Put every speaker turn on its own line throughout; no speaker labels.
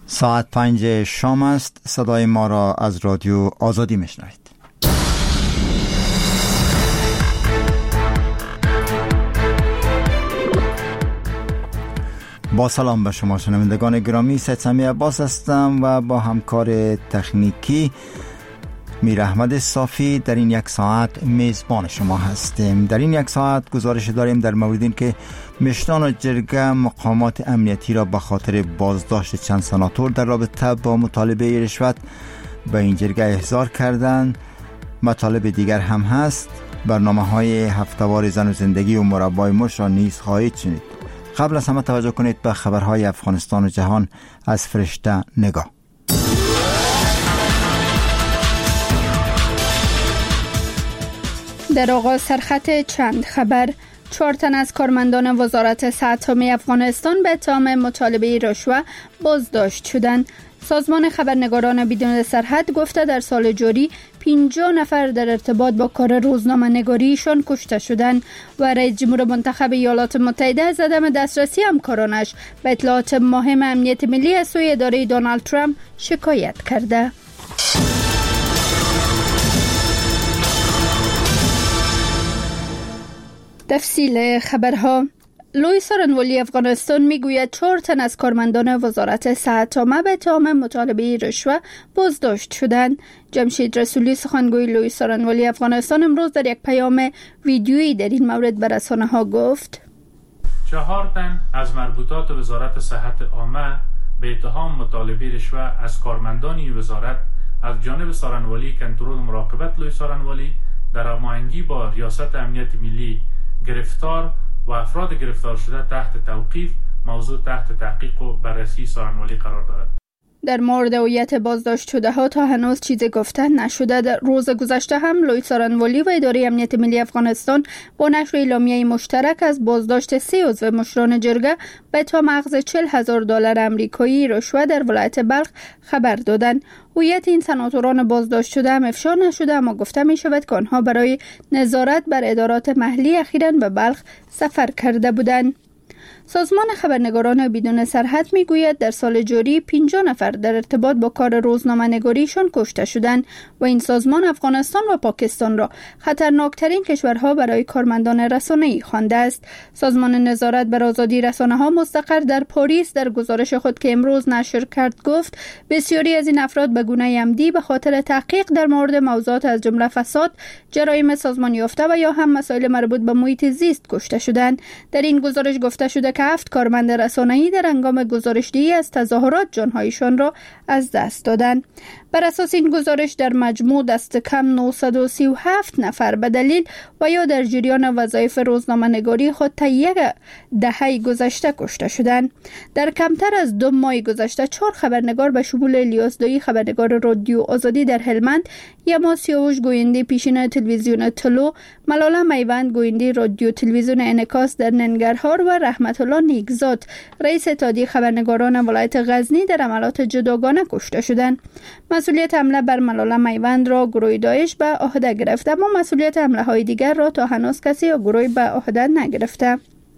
ساعت 5 شام است. صدای ما را از رادیو آزادی میشنوید. با سلام به شما شنوندگان گرامی، سید سمی عباس هستم و با همکار تکنیکی میر احمد صافی در این یک ساعت میزبان شما هستیم. در این یک ساعت گزارش داریم در مورد این که مشتان و جرگه مقامات امنیتی را به خاطر بازداشت چند سناتور در رابطه با مطالبه رشوت به این جرگه احضار کردند. مطالب دیگر هم هست. برنامه‌های هفته‌وار زن و زندگی و مربای مش را نیز خواهید شنید. قبل از همه توجه کنید به خبرهای افغانستان و جهان از فرشته نگاه.
در آغاز سرخط چند خبر: 4 تن از کارمندان وزارت صحت عامه افغانستان به اتهام مطالبه رشوه بازداشت شدند. سازمان خبرنگاران بدون سرحد گفته در سال جاری 50 نفر در ارتباط با کار روزنامه نگاریشان کشته شدند و رئیس جمهور منتخب ایالات متحده از عدم دسترسی همکارانش به اطلاعات مهم امنیت ملی از سوی اداره دونالد ترامپ شکایت کرده. تفصیل خبرها: لوی سارنوالی افغانستان میگوید 4 تن از کارمندان وزارت صحت عامه به اتهام مطالبه رشوه بازداشت شدند. جمشید رسولی سخنگوی لوی سارنوالی افغانستان امروز در یک پیام ویدیویی در این مورد به رسانه‌ها گفت
4 تن از مربوطات وزارت صحت عامه به اتهام مطالبه رشوه از کارمندان این وزارت از جانب سارنوالی کنترل و مراقبت لوی سارنوالی در هماهنگی با ریاست امنیت ملی گرفتار و افراد گرفتار شده تحت توقیف موضوع تحت تحقیق و بررسی سارنوالی قرار دارد.
در مورد هویت بازداشت شده ها تا هنوز چیزی گفته نشده. در روز گذشته هم لوی سارنوالی و اداره امنیت ملی افغانستان با نشر اعلامیه مشترک از بازداشت 3 عضو مشران جرگه به اتهام اخذ $40,000 آمریکایی رشوه در ولایت بلخ خبر دادند. هویت این سناتوران بازداشت شده هم افشا نشده، اما گفته می شود که آنها برای نظارت بر ادارات محلی اخیراً به بلخ سفر کرده بودند. سازمان خبرنگاران بدون سرحد میگوید در سال جاری 50 نفر در ارتباط با کار روزنامه نگاریشان کشته شدند و این سازمان افغانستان و پاکستان را خطرناکترین کشورها برای کارمندان رسانه‌ای خوانده است. سازمان نظارت بر آزادی رسانه‌ها مستقر در پاریس در گزارش خود که امروز نشر کرد گفت بسیاری از این افراد به گونه عمدی به خاطر تحقیق در مورد موضوعات از جمله فساد، جرایم سازمان یافته و یا هم مسائل مربوط به محیط زیست کشته شدند. در این گزارش گفته شده که 7 کارمند رسانه‌ای در هنگام گزارش‌دهی از تظاهرات جان‌هایشان را از دست دادند. بر اساس این گزارش در مجموع دست کم 937 نفر به دلیل و یا در جریان وظایف روزنامه نگاری خود تا 1 دهه گذشته کشته شدند. در کمتر از 2 ماه گذشته 4 خبرنگار به شمول الیاس دایی خبرنگار رادیو آزادی در هلمند، یما سیاوش گوینده پیشین تلویزیون طلوع، ملاله میوند گوینده رادیو تلویزیون انعکاس در ننگرهار و رحمت الله نیکزاد رئیس اتحادیه خبرنگاران ولایت غزنی در عملیات جداگانه کشته شدند. مسئولیت حمله بر ملاله میوند را گروه داعش به عهده گرفته، اما مسئولیت حمله های دیگر را تا هنوز کسی یا گروهی به عهده نگرفته.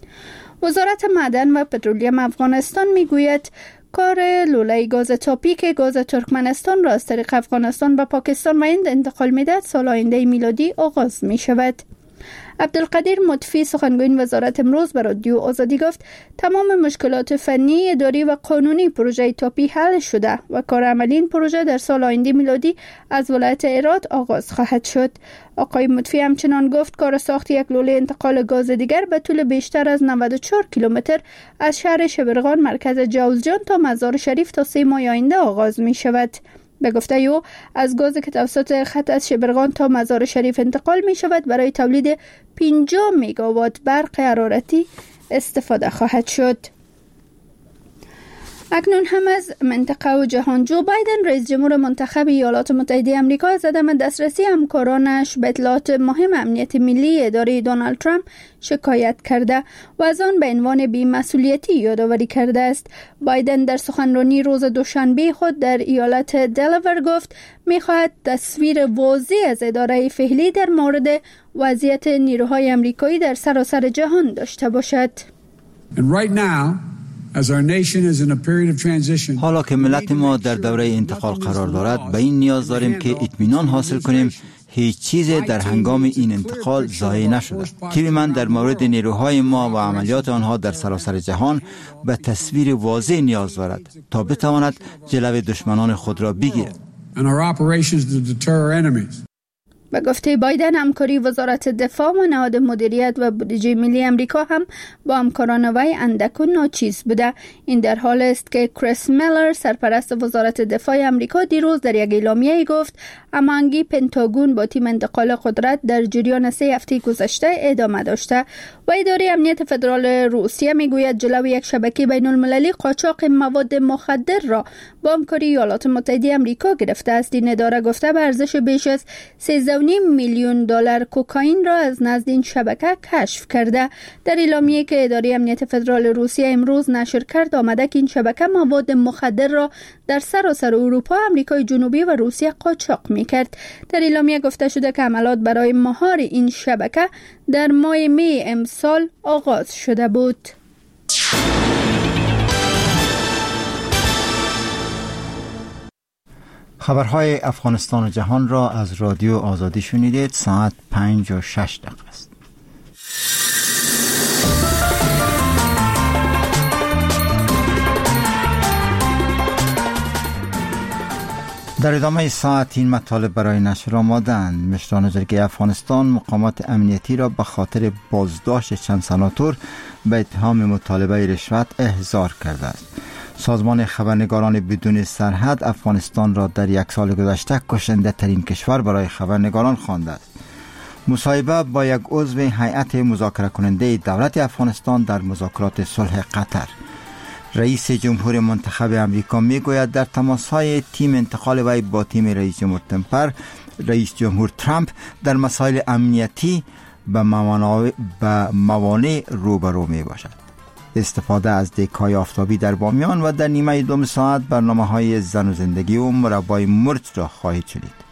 وزارت معدن و پترولیم افغانستان میگوید کار لوله گاز تاپی که گاز ترکمنستان را از طریق افغانستان به پاکستان و هند انتقال می‌دهد سال آینده میلادی آغاز می‌شود. عبدالقدیر مطفی سخنگوی وزارت امروز به رادیو آزادی گفت تمام مشکلات فنی، اداری و قانونی پروژه تاپی حل شده و کار عملی این پروژه در سال آینده میلادی از ولایت هرات آغاز خواهد شد. آقای مطفی همچنان گفت کار ساخت یک لوله انتقال گاز دیگر به طول بیشتر از 94 کیلومتر از شهر شبرغان مرکز جوزجان تا مزار شریف تا 3 ماه آینده آغاز می شود. به گفته او از گازی که توسط خط از شبرغان تا مزار شریف انتقال می شود برای تولید 50 میگاوات برق حرارتی استفاده خواهد شد. اکنون هم از منطقه و جهان. جو بایدن رئیس جمهور منتخب ایالات متحده آمریکا از عدم دسترسی همکارانش به اطلاعات مهم امنیت ملی اداره دونالد ترامپ شکایت کرده و از آن به عنوان بی‌مسئولیتی یادآوری کرده است. بایدن در سخنرانی روز دوشنبه خود در ایالت دلاور گفت می‌خواهد تصویر واضح از اداره فعلی در مورد وضعیت نیروهای آمریکایی در سراسر جهان داشته باشد.
And right now
حالا که ملت ما در دوره انتقال قرار دارد، به این نیاز داریم که اطمینان حاصل کنیم هیچ چیز در هنگام این انتقال ضایع نشده. تیم من در مورد نیروهای ما و عملیات آنها در سراسر جهان به تصویر واضح نیاز دارد تا بتواند جلوی دشمنان خود را بگیرد.
به گفته بایدن، همکاری وزارت دفاع و نهاد مدیریت و بودجه ملی امریکا هم با همکاران وی اندکون ناچیز بوده. این در حال است که کریس میلر، سرپرست وزارت دفاع امریکا، دیروز در یک اعلامیه گفت هماهنگی پنتاگون با تیم انتقال قدرت در جریان 3 هفته گذشته ادامه داشته و اداره امنیت فدرال روسیه میگوید جلوی یک شبکه بین المللی قاچاق مواد مخدر را با همکاری ایالات متحده امریکا گرفته است. این اداره گفته به ارزش بیش از 13.5 میلیون دلار کوکائین را از نزد این شبکه کشف کرده. در اعلامیه که اداره امنیت فدرال روسیه امروز نشر کرد آمده که این شبکه مواد مخدر را در سراسر اروپا، آمریکای جنوبی و روسیه قاچاق می‌کرد. در اعلامیه گفته شده که عملیات برای مهار این شبکه در ماه می امسال آغاز شده بود.
خبرهای افغانستان و جهان را از رادیو آزادی شنیدید. ساعت 5:06 است. در ادامه ساعت این مطالب برای نشر آمادند. مشران جرگه افغانستان مقامات امنیتی را به خاطر بازداشت چند سناتور به اتهام مطالبه رشوت احضار کرده است. سازمان خبرنگاران بدون سرحد افغانستان را در 1 سال گذشته کشنده ترین کشور برای خبرنگاران خوانده است. مصاحبه با یک عضو هیئت مذاکره کننده دولت افغانستان در مذاکرات صلح قطر. رئیس جمهور منتخب امریکا میگوید در تماس‌های تیم انتقال وی با تیم رئیس جمهور رئیس جمهور ترامپ در مسائل امنیتی به موانع روبرو می باشد. استفاده از دک‌های آفتابی در بامیان و در نیمه دوم ساعت برنامه‌های زن و زندگی و مربای مرچ را خواهید شنید.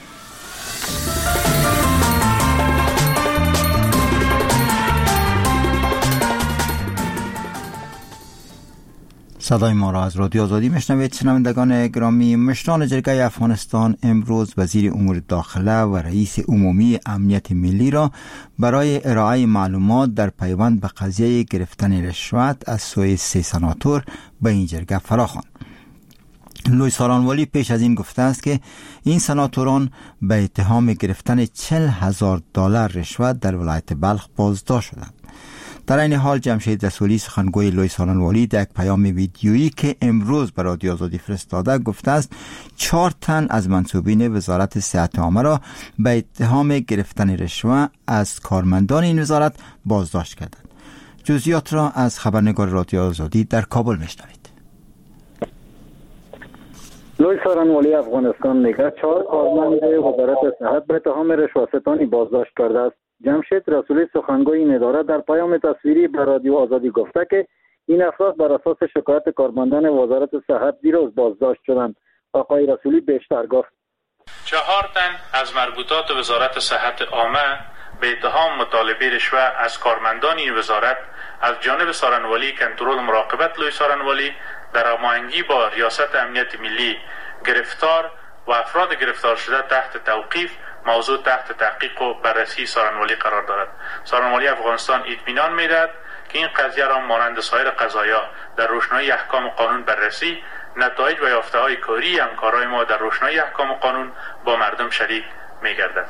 صدای ما را از رادیو آزادی میشنوید. شنوندگان گرامی، مشران جرگه افغانستان امروز وزیر امور داخله و رئیس عمومی امنیت ملی را برای ارائه معلومات در پیوند به قضیه گرفتن رشوت از سوی 3 سناتور به این جرگه فراخواند. لوی سارانوالی پیش از این گفته است که این سناتوران به اتهام گرفتن 40,000 دلار رشوت در ولایت بلخ بازداشت شدند. در این حال جمشید رسولی، سخنگوی لوی سارانوالی، در یک پیام ویدیویی که امروز به رادیو آزادی فرستاده گفته است 4 تن از منصوبین وزارت صحت عامه را به اتهام گرفتن رشوه از کارمندان این وزارت بازداشت کردند. جزئیات را از خبرنگار رادیو آزادی در کابل میشنوید.
لوی سارانوالی افغانستان میگه 4 کارمند وزارت صحت به اتهام رشوه‌ستانی بازداشت کرده است. جمشید رسولی، سخنگوی این اداره، در پیام تصویری به رادیو آزادی گفته که این افراد بر اساس شکایت کارمندان وزارت صحت دیروز بازداشت شدند. آقای رسولی بیشتر گفت
4 تن از مربوطات وزارت صحت عامه به اتهام مطالبه رشوه از کارمندان این وزارت از جانب سارانوالی کنترل مراقبت لوی سارانوالی در هماهنگی با ریاست امنیت ملی گرفتار و افراد گرفتار شده تحت توقیف موضوع تحت تحقیق و بررسی سارانوالی قرار دارد. سارانوالی افغانستان اطمینان می‌دهد که این قضیه را مانند سایر قضایا در روشنایی احکام قانون بررسی، نتایج و یافته‌های کاری همکارای ما در روشنایی احکام قانون با مردم شریک می‌گردد.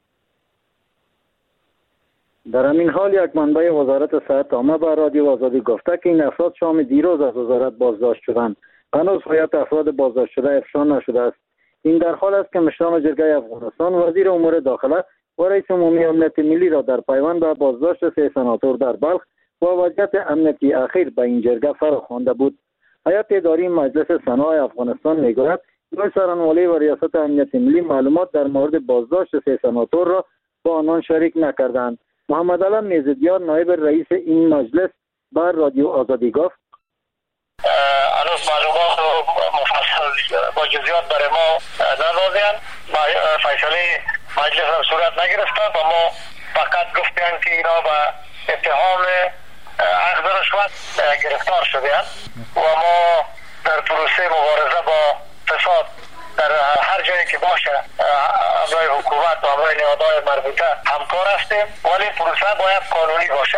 در همین حال یک منبع وزارت صحت عامه به رادیو آزادی گفته که این افراد شام دیروز از وزارت بازداشت شدند. هنوز هویت افراد بازداشت شده افشا نشده است. این در حال است که مشران جرگه افغانستان وزیر امور داخله و رئیس عمومی امنیت ملی را در پیوند به بازداشت 3 سناتور در بلخ و وضعیت امنیتی اخیر به این جرگه فراخوانده بود. هیئت اداری مجلس سنا افغانستان میگوید لوی سارانوالی و ریاست امنیت ملی معلومات در مورد بازداشت 3 سناتور را با آنان شریک نکردند. محمد علم میزدیار، نایب رئیس این مجلس، بر رادیو آزادی گفت
هنوز معلومات مفصل با جزئیات برای ما ندادند. فیصله مجلس هم صورت نگرفته و ما فقط گفتیم که اینا به اتهام اخذ رشوت گرفتار شده‌اند و ما در پروسه مبارزه با فساد در هر جایی که باشه امرای حکومت و امرای نهادهای مربوطه همکار هستیم، ولی پروسه باید قانونی باشه.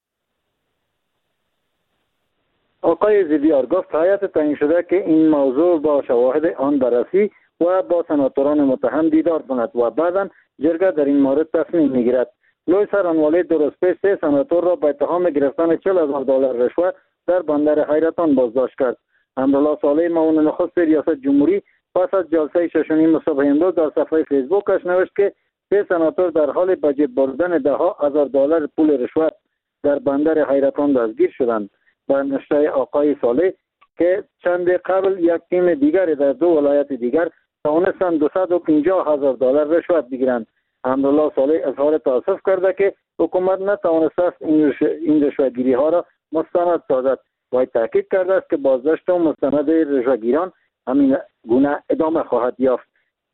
آقای زیدیار گفت هیئت تعیین شده که این موضوع با شواهد آن بررسی و با سناتوران متهم دیدار کند و بعداً جرگه در این مورد تصمیم میگیرد. لوی سرانوالی درست پیش 3 سناتور را به اتهام گرفتن $40,000 رشوه در بندر حیرتان بازداشت کرد. امرالله صالح معاون نخست ریاست جمهوری پس از جلسه 6 صبح امروز در صفحه فیسبوکش نوشت که 3 سناتور در حال به جیب بردن $10,000 پول رشوت در بندر حیرتان دستگیر شدند. با نشته آقای صالح که چند قبل یک تیم دیگر در 2 ولایت دیگر توانستند $250,000 رشوت بگیرند. امرالله صالح اظهار تأسف کرده که حکومت نتوانسته است این رشوه‌گیری ها را مستند سازد و تاکید کرده است که بازداشت و مستند رشوه‌گیران همین گونه ادامه خواهد یافت.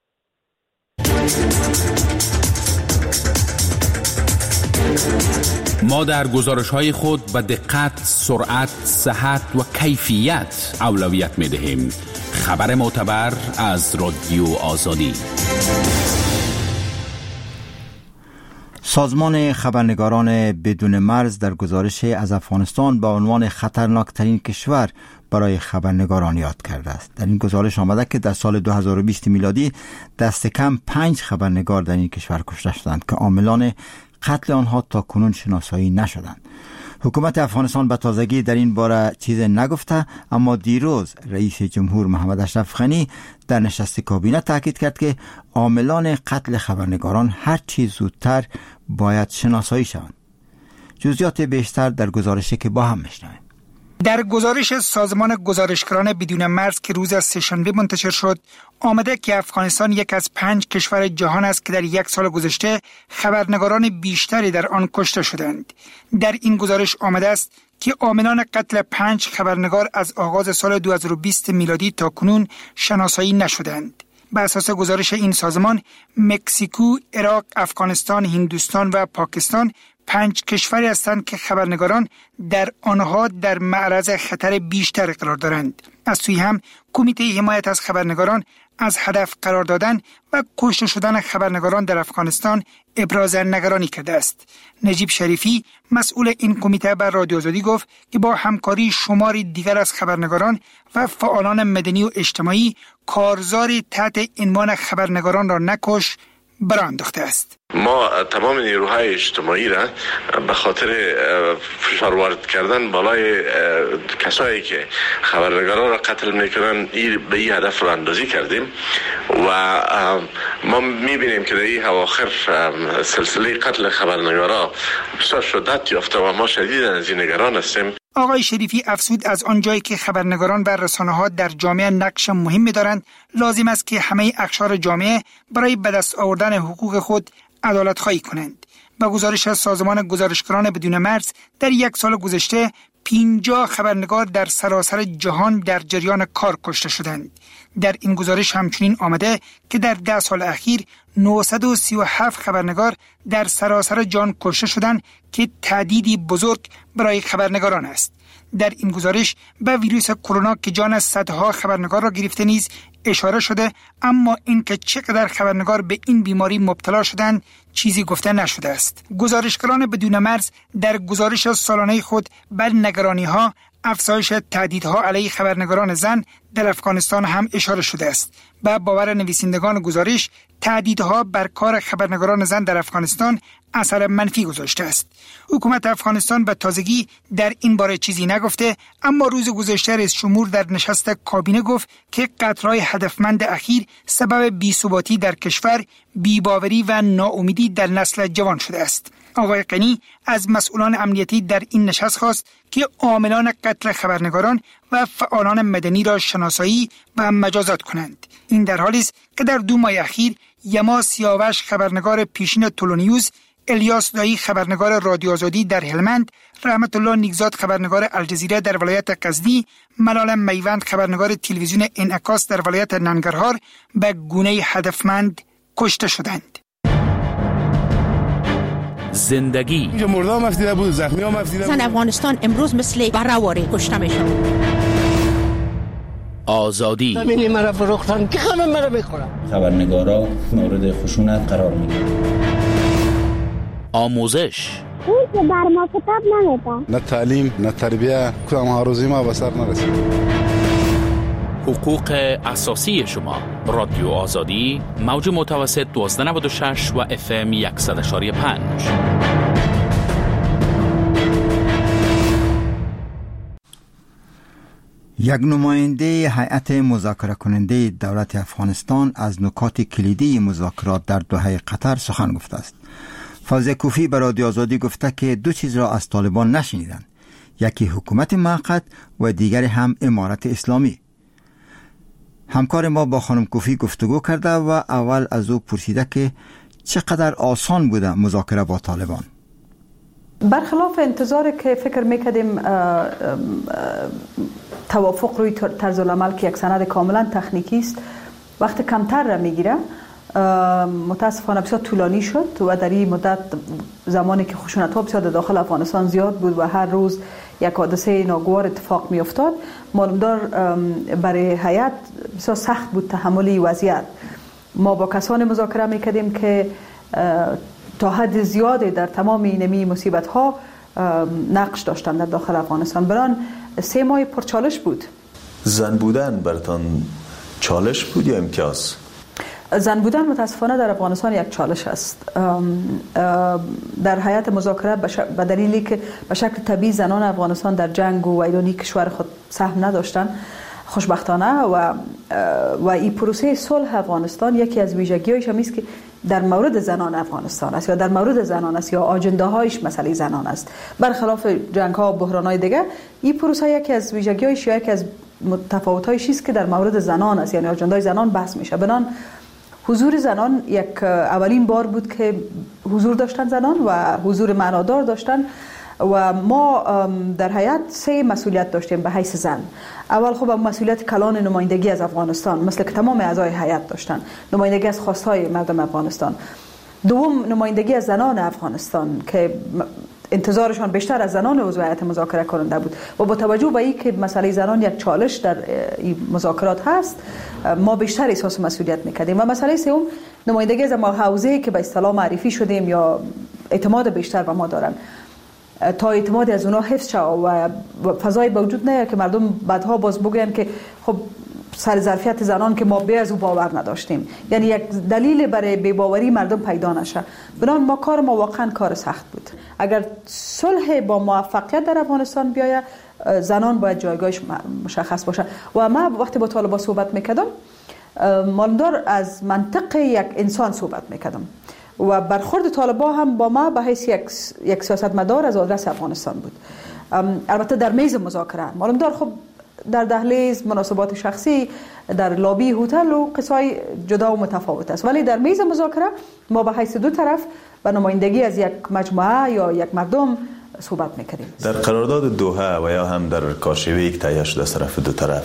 ما در گزارش‌های خود به دقت، سرعت، صحت و کیفیت اولویت می‌دهیم. خبر معتبر از رادیو آزادی.
سازمان خبرنگاران بدون مرز در گزارش از افغانستان با عنوان خطرناکترین کشور برای خبرنگاران یاد کرده است. در این گزارش آمده که در سال 2020 میلادی دست کم 5 خبرنگار در این کشور کشته شدند که عاملان قتل آنها تا کنون شناسایی نشدند. حکومت افغانستان به تازگی در این باره چیز نگفته، اما دیروز رئیس جمهور محمد اشرف غنی در نشست کابینه تاکید کرد که عاملان قتل خبرنگاران هر چیز زودتر باید شناسایی شوند. جزئیات بیشتر در گزارشی که با هم میشنویم.
در گزارش سازمان گزارشگران بدون مرز که روز سه‌شنبه منتشر شد، آمده که افغانستان یک از 5 کشور جهان است که در 1 سال گذشته خبرنگاران بیشتری در آن کشته شدند. در این گزارش آمده است که عاملان قتل 5 خبرنگار از آغاز سال 2020 میلادی تا کنون شناسایی نشدند. بر اساس گزارش این سازمان، مکزیکو، عراق، افغانستان، هندوستان و پاکستان 5 کشوری هستند که خبرنگاران در آنها در معرض خطر بیشتر قرار دارند. از سوی هم کمیته حمایت از خبرنگاران از هدف قرار دادن و کشته شدن خبرنگاران در افغانستان ابراز نگرانی کرده است. نجیب شریفی مسئول این کمیته بر رادیو آزادی گفت که با همکاری شماری دیگر از خبرنگاران و فعالان مدنی و اجتماعی کارزاری تحت عنوان خبرنگاران را نکش برآ انداخته است.
ما تمام نیروهای اجتماعی را به خاطر فشار وارد کردن بالای کسایی که خبرنگاران را قتل میکنن به این هدف را اندازی کردیم و ما میبینیم که در این اواخر سلسله قتل خبرنگاران بسیار شدت یافته و ما شدیداً از این نگران هستیم.
آقای شریفی افزود از آنجایی که خبرنگاران و رسانه‌ها در جامعه نقش مهمی دارند، لازم است که همه اقشار جامعه برای به دست آوردن حقوق خود عدالت خواهی کنند. با گزارش از سازمان گزارشگران بدون مرز در 1 سال گذشته 50 خبرنگار در سراسر جهان در جریان کار کشته شدند. در این گزارش همچنین آمده که در 10 سال اخیر 937 خبرنگار در سراسر جهان کشته شدند که تهدیدی بزرگ برای خبرنگاران است. در این گزارش به ویروس کرونا که جان از صدها خبرنگار را گرفته نیز اشاره شده، اما اینکه چقدر خبرنگار به این بیماری مبتلا شدند چیزی گفته نشده است. گزارشگران بدون مرز در گزارش سالانه خود بر نگرانی‌ها افزایش تهدیدها علیه خبرنگاران زن در افغانستان هم اشاره شده است. به باور نویسندگان گزارش، تهدیدها بر کار خبرنگاران زن در افغانستان اثر منفی گذاشته است. حکومت افغانستان به تازگی در این باره چیزی نگفته، اما روز گذشته رئیس جمهور در نشست کابینه گفت که قتل‌های هدفمند اخیر سبب بی‌ثباتی در کشور، بی‌باوری و ناامیدی در نسل جوان شده است. آقای غنی از مسئولان امنیتی در این نشست خواست که عاملان قتل خبرنگاران و فعالان مدنی را شناسایی و مجازات کنند. این در حالی است که در 2 ماه اخیر یما سیاوش خبرنگار پیشین تولونیوز، الیاس دایی خبرنگار رادیو آزادی در هلمند، رحمت الله نیکزاد خبرنگار الجزیره در ولایت غزنی، ملال میوند خبرنگار تلویزیون انعکاس در ولایت ننگرهار به گونه هدفمند کشته شدند.
زندگی.
اینجا مرده هم افتیده بود، زخمی هم افتیده بود.
زن افغانستان امروز مثل برهواری کشته میشن.
آزادی.
زمینی مرا فروختن که همه مرا بخورن.
خبرنگارا مورد خشونت قرار میگیرن.
آموزش.
اون که بر ما کتاب نمیدن.
نه تعلیم، نه تربیه، کدام هاروزی ما به سر نرسید.
حقوق اساسی شما. رادیو آزادی، موج متوسط 1296 و FM 100.5.
یک نماینده هیئت مذاکره کننده دولت افغانستان از نکات کلیدی مذاکرات در دوحه قطر سخن گفته است. فوزیه کوفی به رادیو آزادی گفته که دو چیز را از طالبان نشنیدند، یکی حکومت موقت و دیگری هم امارت اسلامی. همکار ما با خانم کوفی گفتگو کرده و اول از او پرسیده که چقدر آسان بوده مذاکره با طالبان.
برخلاف انتظار که فکر میکردیم توافق روی طرز العمل که یک سند کاملا تکنیکی است وقت کمتر را میگیره، متاسفانه بسیار طولانی شد و در این مدت زمانی که خشونت ها بسیار داخل افغانستان زیاد بود و هر روز یک حادثه ناگوار اتفاق می افتاد، معلومدار برای هیئت بسیار سخت بود تحمل وضعیت. ما با کسان مذاکره میکردیم که تا حد زیادی در تمام اینمی مصیبت ها نقش داشتن در داخل افغانستان. بران 3 ماه پرچالش بود.
زن بودن براتان چالش بود یا امتیاز؟
زن بودن متاسفانه در افغانستان یک چالش است. در هیئت مذاکره به دلیلی که به شکل طبیعی زنان افغانستان در جنگ و ویرانی کشور خود سهم نداشتن خوشبختانه و این پروسه صلح افغانستان یکی از ویژگی‌هایش هم است که در مورد زنان افغانستان است یا در مورد زنان است یا آجنده‌هایش مسئله زنان است. برخلاف جنگ‌ها و بحران‌های دیگه این پروسه یکی از ویژگی‌هایش یا یکی از تفاوت‌هایش است که در مورد زنان است، یعنی آجنده‌های زنان بحث میشه. بنان حضور زنان یک اولین بار بود که حضور داشتن زنان و حضور معنادار داشتن و ما در هیئت 3 مسئولیت داشتیم به حیث زن. اول خب مسئولیت کلان نمایندگی از افغانستان مثل که تمام اعضای هیئت داشتن، نمایندگی از خواستهای مردم افغانستان. دوم نمایندگی از زنان افغانستان که انتظارشان بیشتر از زنان عضو هیئت مذاکره کننده بود و با توجه به اینکه مسئله زنان یک چالش در این مذاکرات هست ما بیشتر احساس مسئولیت میکردیم. و مسئله سوم نمایندگی از ما حوزه که به اصطلاح معرفی شدیم یا اعتماد بیشتر به ما دارن تا اعتماد از اونها حفظ شد و فضای موجود نه که مردم بعدها باز بگن که خب سر ظرفیت زنان که ما به از او باور نداشتیم، یعنی یک دلیل برای بی‌باوری مردم پیدا نشه. بنابراین ما کار ما واقعا کار سخت بود. اگر صلح با موفقیت در افغانستان بیاید زنان باید جایگاهش مشخص باشه و ما وقتی با طالبان صحبت میکردم مالدار از منطق یک انسان صحبت میکردم و برخورد طالبان هم با ما به حیث یک سیاستمدار از آدرس افغانستان بود. البته در میز مذاکره مالدار خب در دهلیز مناسبات شخصی در لابی هتل و قصای جدا و متفاوت است، ولی در میز مذاکره ما به حیث 2 طرف و نمایندگی از یک مجموعه یا یک مردم صحبت میکنیم.
در قرارداد دوحه و یا هم در کاشوه‌ای که تهیه شده از طرف 2 طرف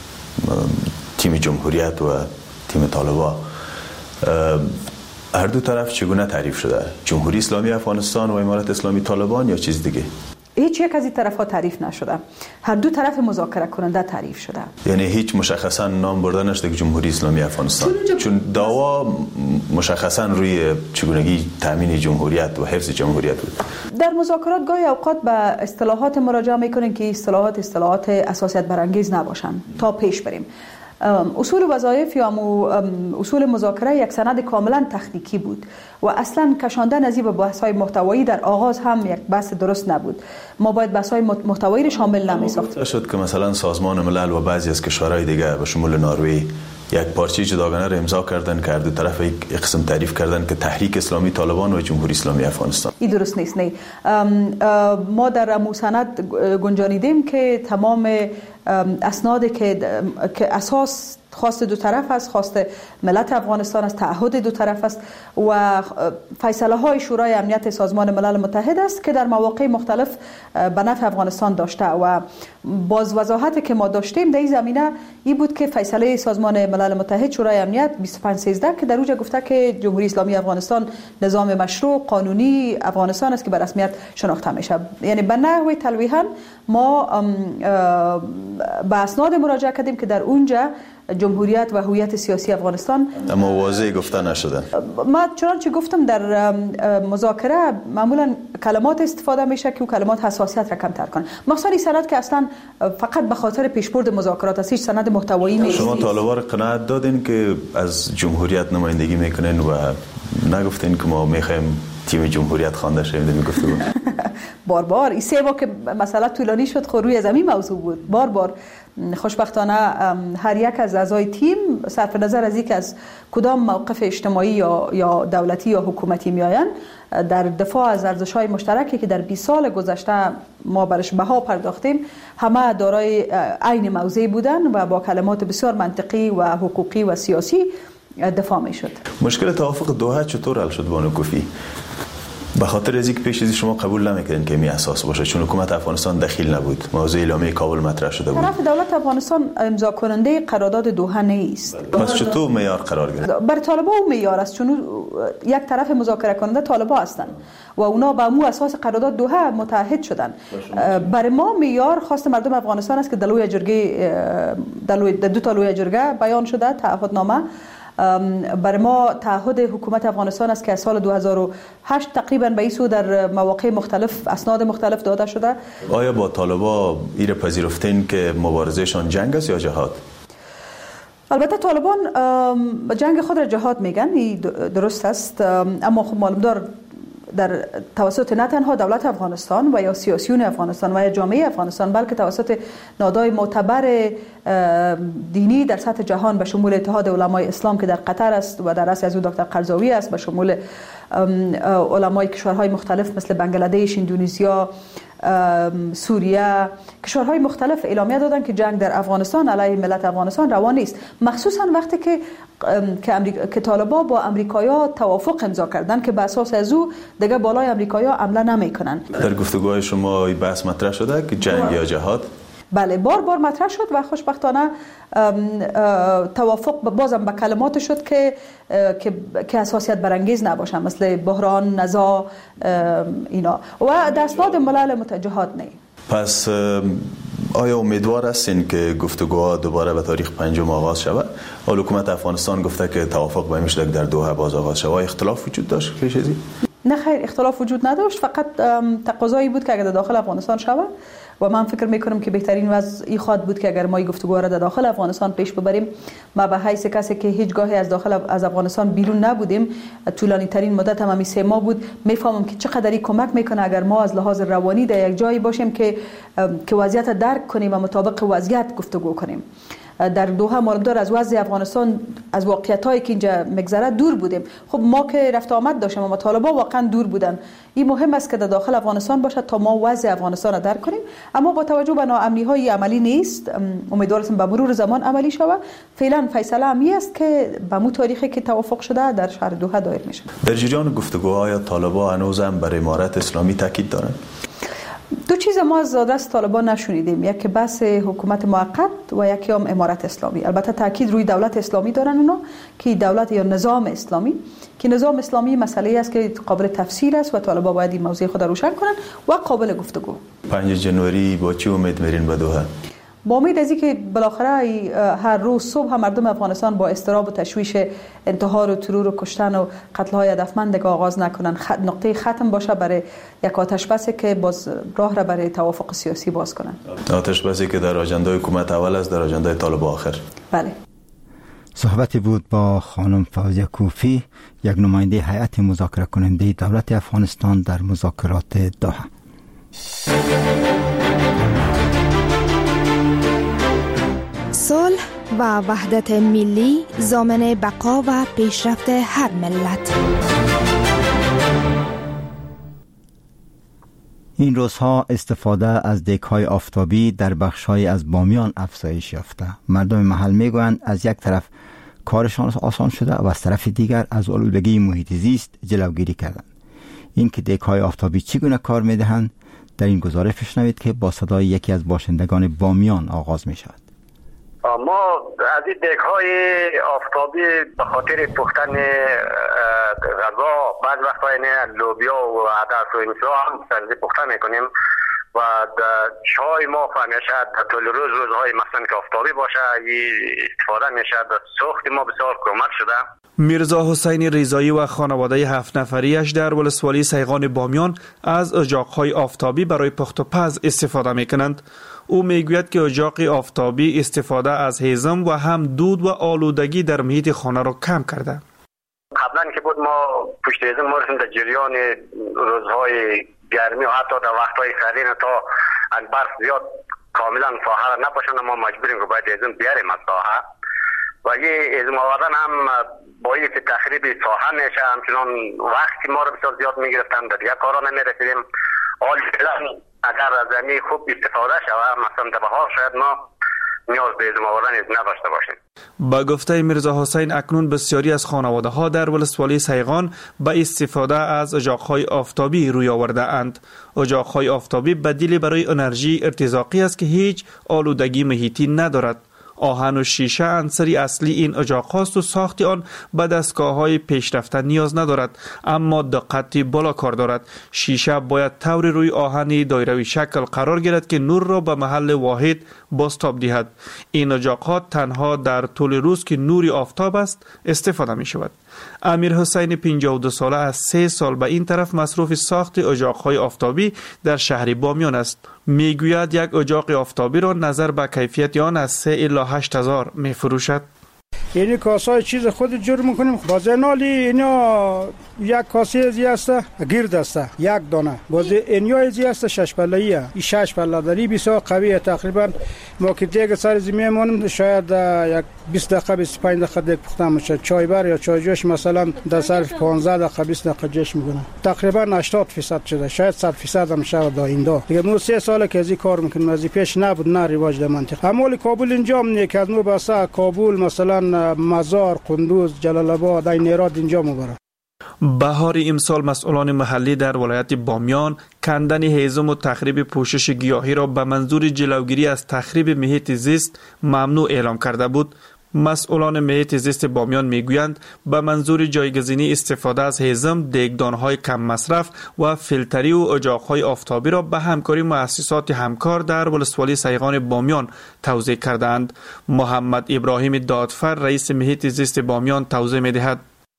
تیم جمهوریت و تیم طالبان، هر 2 طرف چگونه تعریف شده؟ جمهوری اسلامی افغانستان و امارت اسلامی طالبان یا چیز دیگه؟
هیچ یک از این طرف‌ها تعریف نشده، هر 2 طرف مذاکره کننده تعریف شده.
یعنی هیچ مشخصا نام برده نشده که جمهوری اسلامی افغانستان، چون دعوا مشخصا روی چگونگی تامین جمهوریت و حفظ جمهوریت بود.
در مذاکرات گاهی اوقات به اصطلاحات مراجعه میکنن که اصطلاحات اساسیت برانگیز نباشن تا پیش بریم. اصول وظایف یا اصول مذاکره یک سند کاملا تکنیکی بود و اصلا کشاندن از این به بحث‌های محتوایی در آغاز هم یک بحث درست نبود. ما باید بحث‌های محتوایی رو شامل نمی‌ساختیم.
شد که مثلا سازمان ملل و بعضی از کشورهای دیگه به شمول نروژ یک پارچه جداگانه را امضا کردن که هر 2 طرف یک قسم تعریف کردن که تحریک اسلامی طالبان و جمهوری اسلامی افغانستان.
این درست نیست. نه ما در موسند گنجانیدیم که تمام اسنادی که اساس خواست دو طرف است، خواست ملت افغانستان است، تعهد دو طرف است و فیصله های شورای امنیت سازمان ملل متحد است که در مواقع مختلف به نفع افغانستان داشته و باز وضاحتی که ما داشتیم در این زمینه این بود که فیصله سازمان ملل متحد شورای امنیت 2513 که در اوجه گفته که جمهوری اسلامی افغانستان نظام مشروع قانونی افغانستان است که به رسمیت شناخته میشه. یعنی به نحو تلویحاً ما به اسناد مراجعه کردیم که در اونجا جمهوریت و هویت سیاسی افغانستان
اما واضح گفته نشده.
ما چنانچه گفتم در مذاکره معمولا کلمات استفاده میشه که کلمات حساسیت را کمتر کنه، مخصوصا این سند که اصلا فقط به خاطر پیشبرد مذاکرات است، هیچ سند محتوایی نیست.
شما طالبان قناعت دادین که از جمهوریت نمایندگی میکنین و نگفتین که ما میخوایم تیم جمهوریت خوانده شویم؟ میگفتو
بار این سه بار که مسئله طولانی شد خود روی زمین موضوع بود. بار خوشبختانه هر یک از اعضای تیم صرف نظر از اینکه از کدام موقف اجتماعی یا دولتی یا حکومتی میآیند در دفاع از ارزش‌های مشترکی که در 20 سال گذشته ما برش بها پرداختیم همه دارای عین موضع بودن و با کلمات بسیار منطقی و حقوقی و سیاسی دفاع میشد.
مشکل توافق دوحه چطور حل شد بانو کوفی؟ به خاطر از اینکه پیش از شما قبول نمیکردین که می اساس باشه، چون حکومت افغانستان دخیل نبود، موضوع اعلامیه کابل مطرح شده بود.
طرف دولت افغانستان امضا کننده قرارداد دوحه نیست.
پس چطور معیار قرار گرفت؟
بر طالبان او معیار است، چون یک طرف مذاکره کننده طالبان هستند و اونا با مو اساس قرارداد دوحه متحد شدن. برای ما معیار خواست مردم افغانستان است که در لوی جرگه در دو تا لوی جرگه بیان شده تعهدنامه. برای ما تعهد حکومت افغانستان است که از سال 2008 تقریبا به این سو در مواقع مختلف اسناد مختلف داده شده.
آیا با طالبان ایره پذیرفتین که مبارزهشان جنگ است یا جهاد؟
البته طالبان جنگ خود را جهاد میگن، این درست است، اما خب معلوم دار در توسط نه تنها دولت افغانستان و یا سیاسیون افغانستان و یا جامعه افغانستان بلکه توسط نهادهای معتبر دینی در سطح جهان به شمول اتحاد علمای اسلام که در قطر است و در رأس از او دکتر قرضاوی است، به شمول علمای کشورهای مختلف مثل بنگلادش، اندونزیا، سوریه، کشورهای مختلف اعلامیه دادن که جنگ در افغانستان علیه ملت افغانستان روا نیست، مخصوصا وقتی که طالبان با امریکایی‌ها توافق امضا کردن که به اساس از او دیگه بالای امریکایی‌ها حمله نمی‌کنن.
در گفتگوهای شما این بحث مطرح شده که جنگ یا جهاد؟
بله، بار مطرح شد و خوشبختانه توافق بازم به کلمات شد که حساسیت برانگیز نباشه، مثل بحران، نزاع، اینا و دستمزد ملل متجهات نه.
پس آیا امیدوار هستین که گفتگوها دوباره به تاریخ 5 آغاز شود؟ حکومت افغانستان گفته که توافق به میشه در دوحه باز آغاز شود. اختلاف وجود داشت پیش ازی؟
نه خیر، اختلاف وجود نداشت، فقط تقاضایی بود که اگر در داخل افغانستان شود و من فکر میکنم که بهترین وضع این خواهد بود که اگر ما این گفتگوها را در داخل افغانستان پیش ببریم. ما به حیث کسی که هیچگاهی از افغانستان بیرون نبودیم، طولانی ترین مدت هم همین 3 ماه بود، میفهمم که چقدر کمک میکنه اگر ما از لحاظ روانی در یک جایی باشیم که وضعیت درک کنیم و مطابق وضعیت گفتگو کنیم. در دوحه معلومدار از وضع افغانستان، از واقعیتایی که اینجا مگذره دور بودیم. خب ما که رفت آمد داشتیم اما طالبان واقعا دور بودن. این مهم است که در داخل افغانستان باشد تا ما وضع افغانستان را درک کنیم، اما با توجه به ناامنی‌های عملی نیست. امیدوارم به مرور زمان عملی شود. فعلا فیصله امی است که به مو تاریخی که توافق شده در شهر دوحه دایر میشه.
در جریان گفتگوهای طالبان هنوزم برای امارت اسلامی تاکید دارند؟
دو چیز ما از دست طالبان نشنیدیم، یکی بحث حکومت موقت و یکی هم امارت اسلامی. البته تاکید روی دولت اسلامی دارن اونا که دولت یا نظام اسلامی، که نظام اسلامی مسئله است که قابل تفسیر است و طالبان باید این موضوع خود روشن کنن و قابل گفتگو.
5 جنوری با چی امید میرین به دوحه؟
با امید از اینکه بالاخره هر روز صبح مردم افغانستان با اضطراب و تشویش انتحار و ترور و کشتن و قتل‌های هدفمند آغاز نکنن، نقطه ختم باشه برای یک آتش‌بسی که باز راه را برای توافق سیاسی باز کنن.
آتش‌بسی که در آژانده حکومت اول است، در آژانده طالبان آخر.
بله.
صحبتی بود با خانم فوزیه کوفی، یک نماینده هیئت مذاکره کننده دولت افغانستان در مذاکرات دوحه.
صلح و وحدت ملی ضامن بقا و پیشرفت هر ملت.
این روزها استفاده از دک‌های آفتابی در بخش‌های از بامیان افزایش یافته. مردم محل میگویند از یک طرف کارشان آسان شده و از طرف دیگر از آلودگی محیط زیست جلوگیری کردند. این که دک‌های آفتابی چگونه کار می‌دهند در این گزارش بشنوید که با صدای یکی از باشندگان بامیان آغاز می‌شود.
ما از این دک‌های آفتابی به خاطر پختن غذا بعض وقتا لوبیا و عدس و اینجا هم سبزی پخته میکنیم و چای ما همیشه در طول روزهای مثلا که آفتابی باشه استفاده میشه. سوخت ما بسیار کمک شده.
میرزا حسین ریزایی و خانواده 7 نفریش در ولسوالی سیغان بامیان از اجاق‌های آفتابی برای پخت و پز استفاده میکنند. او میگوید که اجاق آفتابی استفاده از هیزم و هم دود و آلودگی در محیط خانه را کم کرده.
قبلا که بود ما پشت هیزم ما رسیم در جریان روزهای گرمی و حتی در وقتهای سردی تا از برف زیاد کاملا ساحه را نپاشند، ما مجبوریم که باید هیزم بیاریم از ساحه و یه هیزم آوردن هم با این که تخریب ساحه میشه، همچنان وقتی ما را بسیار زیاد میگرفتن، در دیگه کارا نمیرسیدیم. حال اگر از زمین خوب استفاده شود مثلا در بهار شاید ما نیاز به هیزم آوردن نداشته باشیم.
با گفته میرزا حسین اکنون بسیاری از خانواده ها در ولسوالی سیغان به استفاده از اجاق‌های آفتابی روی آورده اند. اجاق‌های آفتابی بدیلی برای انرژی ارتزاقی است که هیچ آلودگی محیطی ندارد. آهن و شیشه عنصری اصلی این اجاق‌هاست و ساخت آن به دستگاه‌های پیشرفته نیاز ندارد، اما دقتی بالا کار دارد. شیشه باید طور روی آهن دایروی شکل قرار گیرد که نور را به محل واحد بازتاب دهد. این اجاق‌ها تنها در طول روز که نوری آفتاب است استفاده می شود. امیر حسین 52 ساله از 3 سال به این طرف مصروف ساخت اجاق‌های آفتابی در شهر بامیان است. میگوید یک اجاق آفتابی را نظر به کیفیت آن از 3 الی 8 هزار می فروشد.
یعنی کاسای چیز خود جور میکنیم. بازه نالی اینا یک کاسه ازی است گرد است یک دانه. بازه اینیا ازی است 6 پله‌ایه. این 6 پله داری بسیار قویه. تقریبا ما که دیگه سر زمین مونم شاید یک 20 دقیقه 25 دقیقه دیگه پخته میشه. چای بر یا چای جوش مثلا در صرف 15 دقیقه 20 دقیقه جوش میکنه. تقریبا 80% شده. شاید 100% هم شود آینده. دیگه ما 3 ساله که ازی کار میکنیم. از پیش نبود نه رواج در منطقه. اموال کابل انجام نیک از مو بسا کابل مثلا مزار، قندوز، جلال آباد، نيراد اینجا مبارک.
بهار امسال مسئولان محلی در ولایت بامیان کندن هیزم و تخریب پوشش گیاهی را به منظور جلوگیری از تخریب محیط زیست ممنوع اعلام کرده بود. مسئولان محیط زیست بامیان میگویند به منظور جایگزینی استفاده از هیزم دیگدانهای کم مصرف و فیلتری و اجاقهای آفتابی را به همکاری مؤسسات همکار در ولسوالی سیغان بامیان توزیع کردند. محمد ابراهیم دادفر رئیس محیط زیست بامیان توضیح میدهد.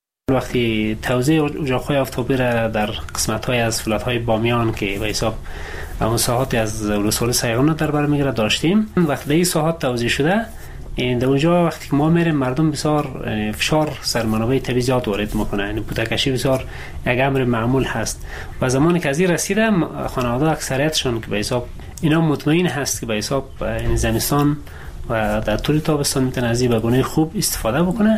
وقتی توزیع اجاقهای آفتابی را در قسمت‌های از ولایت‌های بامیان که به حساب اون ساحات از ولسوالی سیغان در بر میگیره داشتیم، وقتی این ساحات توزیع شده در اونجا وقتی که ما میریم مردم بسیار فشار سر منابع طبیعی زیاد وارد میکنه، یعنی بودکشی بسیار یک امر معمول هست و زمانی که از این رسیده خانواده اکثریتشون که به حساب اینا مطمئن هست که به حساب زمستان و در طول تابستان میتونه از این به گونه خوب استفاده بکنه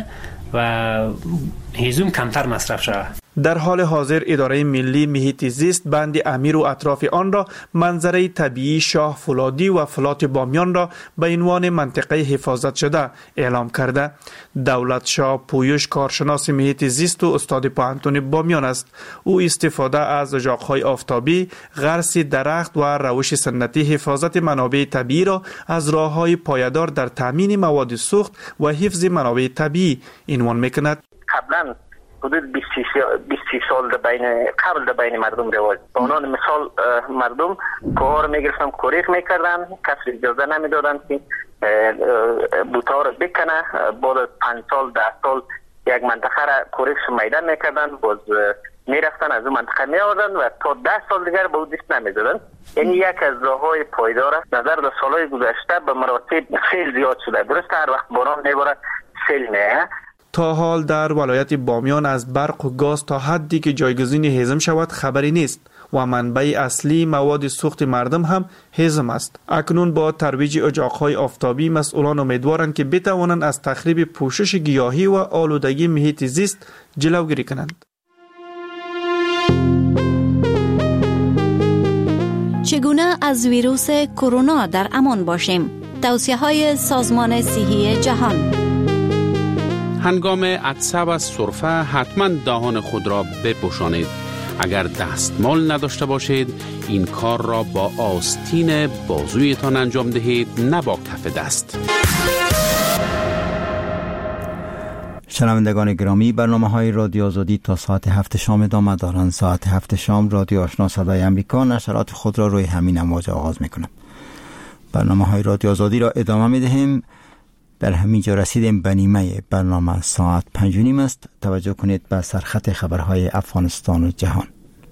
و هیزم کمتر مصرف شود.
در حال حاضر اداره ملی محیط زیست بند امیر و اطراف آن را منظره طبیعی شاه فولادی و فلات بامیان را به عنوان منطقه حفاظت شده اعلام کرده. دولت شاه پویش کارشناس محیط زیست و استاد پوهنتون بامیان است. او استفاده از اجاقهای آفتابی، غرس درخت و روش سنتی حفاظت منابع طبیعی را از راههای پایدار در تامین مواد سوخت و حفظ منابع طبیعی عنوان میکند.
قبلا حدود 20 سال قبل بین مردم رواج. به عنوان مثال مردم کوه میگرفتن کوریک میکردن، کسی اجازه نمیدادن که بوتا رو بکنه. بعد از 5 سال 10 سال یک منطقه را کوریک میدان میکردن، باز میرفتن از اون منطقه میآوردن و تا 10 سال دیگر به او دست نمیدادن. یعنی یک از راههای پایدار است. نظر به سالهای گذشته به مراتب خیلی زیاد شده. درست هر وقت باران میباره سیل میاد.
تا حال در ولایت بامیان از برق و گاز تا حدی که جایگزین هیزم شود خبری نیست و منبع اصلی مواد سوخت مردم هم هیزم است. اکنون با ترویج اجاقهای آفتابی مسئولان امیدوارند که بتوانند از تخریب پوشش گیاهی و آلودگی محیط زیست جلوگیری کنند.
چگونه از ویروس کرونا در امان باشیم؟ توصیه‌های سازمان صحی جهان.
هنگام عطسه و سرفه حتما دهان خود را بپوشانید. اگر دستمال نداشته باشید این کار را با آستین بازویتان انجام دهید، نه با کف دست.
شنوندگان گرامی، برنامه‌های رادیو آزادی تا ساعت 7 شام ادامه دارند. ساعت 7 شام رادیو آشنا صدای امریکا نشرات خود را روی همین امواج آغاز می‌کند. برنامه‌های رادیو آزادی را ادامه می‌دهیم. در همین جا رسیدیم به نیمه برنامه. ساعت 5:30 است. توجه کنید به سرخط خبرهای افغانستان و جهان.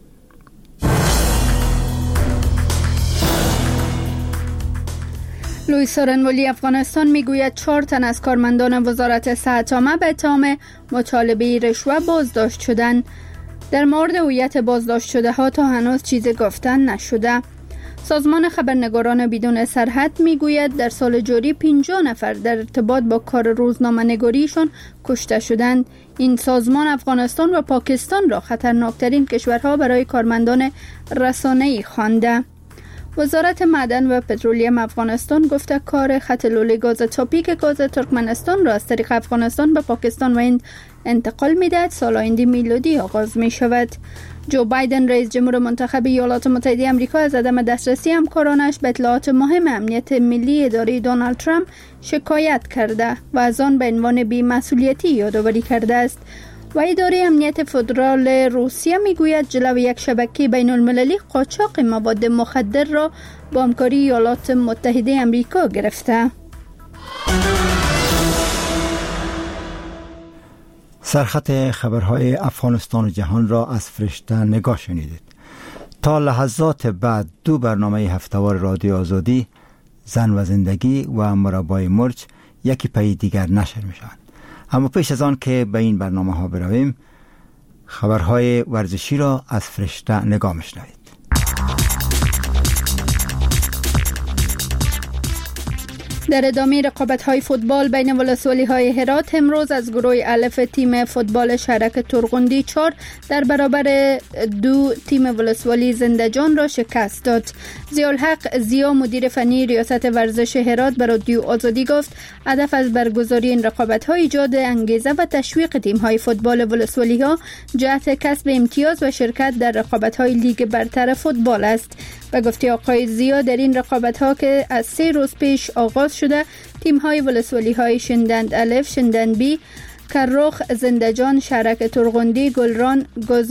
لوی سارنوالی افغانستان میگوید 4 تن از کارمندان وزارت صحت عامه به اتهام مطالبه رشوه بازداشت شدند. در مورد هویت بازداشت شده ها تا هنوز چیزی گفتن نشده. سازمان خبرنگاران بدون سرحد میگوید در سال جاری 50 نفر در ارتباط با کار روزنامه‌نگاریشان کشته شدند. این سازمان افغانستان و پاکستان را خطرناکترین کشورها برای کارمندان رسانه‌ای خوانده. وزارت معدن و پترولیم افغانستان گفته کار خط لوله گاز تاپیک گاز ترکمنستان را از طریق افغانستان به پاکستان و هند انتقال می‌دهد. سال آینده میلادی آغاز می‌شود. جو بایدن رئیس جمهور منتخب ایالات متحده آمریکا از عدم دسترسی همکارانش به اطلاعات مهم امنیت ملی اداره دونالد ترامپ شکایت کرده و از آن به عنوان بی‌مسئولیتی یادآوری کرده است. و اداره امنیت فدرال روسیه میگوید جلوی یک شبکه بین المللی قاچاق مواد مخدر را با همکاری ایالات متحده آمریکا گرفته.
سرخط خبرهای افغانستان و جهان را از فرشته نگاه شنیدید. تا لحظات بعد 2 برنامه هفتهوار رادیو آزادی، زن و زندگی و مربای مرج یکی پی دیگر نشر می شوند. اما پیش از آن که به این برنامه ها برویم، خبرهای ورزشی را از فرشته نگاه می‌شنوید.
در ادامه رقابت‌های فوتبال بین ولسوالی‌های هرات امروز از گروه الف تیم فوتبال شهرک ترغندی 4 در برابر 2 تیم ولسوالی زنده‌جان را شکست داد. ضیاءالحق زیا مدیر فنی ریاست ورزش هرات به رادیو آزادی گفت هدف از برگزاری این رقابت‌ها ایجاد انگیزه و تشویق تیم‌های فوتبال ولسوالی‌ها جهت کسب امتیاز و شرکت در رقابت‌های لیگ برتر فوتبال است. و گفته آقای زیا در این رقابت‌ها که از 3 روز پیش آغاز شده، تیم‌های ولسوالی‌های شندند الف، شندند بی، کرخ، زنده‌جان، شهرک ترغندی، گلران،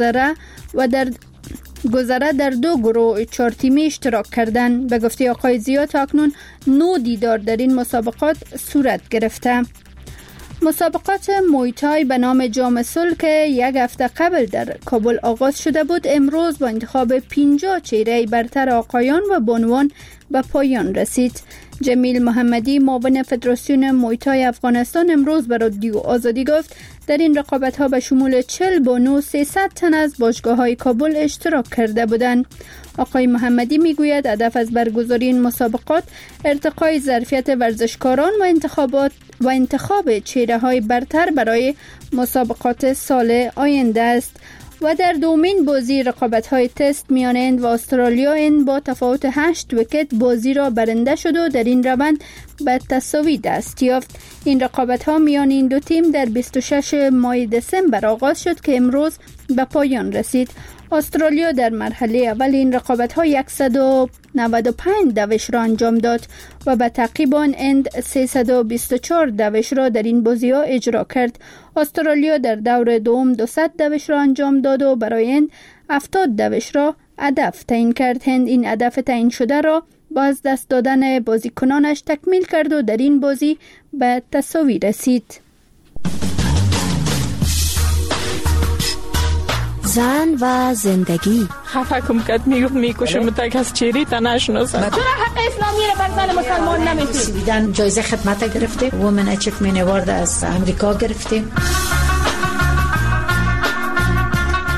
گذره در 2 گروه 4 تیمی اشتراک کردند. به گفته آقای زیا تا اکنون 9 دیدار در این مسابقات صورت گرفته. مسابقات مویتای به نام جام صلح که 1 هفته قبل در کابل آغاز شده بود، امروز با انتخاب 50 چهره برتر آقایان و بانوان به پایان رسید. جمیل محمدی معاون فدراسیون مویتای افغانستان امروز به رادیو آزادی گفت در این رقابت‌ها به شمول 40 بانو 300 تن از باشگاه‌های کابل اشتراک کرده بودند. آقای محمدی میگوید هدف از برگزاری این مسابقات ارتقای ظرفیت ورزشکاران و انتخاب چهره‌های برتر برای مسابقات سال آینده است. و در دومین بازی رقابت‌های تست میان هند و استرالیا، هند با تفاوت 8 ویکت بازی را برنده شد و در این روند به تساوی دست یافت. این رقابت‌ها میان این 2 تیم در 26 ماه دسامبر آغاز شد که امروز به پایان رسید. استرالیا در مرحله اول این رقابت‌ها 195 دوش را انجام داد و به تعقیب آن هند 324 دوش را در این بازی‌ها اجرا کرد. استرالیا در دور دوم 200 دوش را انجام داد و برای هند 70 دوش را هدف تعیین کرد. هند این هدف تعیین شده را با از دست دادن بازیکنانش تکمیل کرد و در این بازی به تساوی رسید.
زن و زندگی.
خفه کم کد میکشم تا کس چیری تا نشناسم.
چرا حق اسلامی را بر زن مسلمان نمیدید؟
سویدن جایزه خدمت گرفتیم، وومن اچیومنت اوارد از امریکا گرفتیم.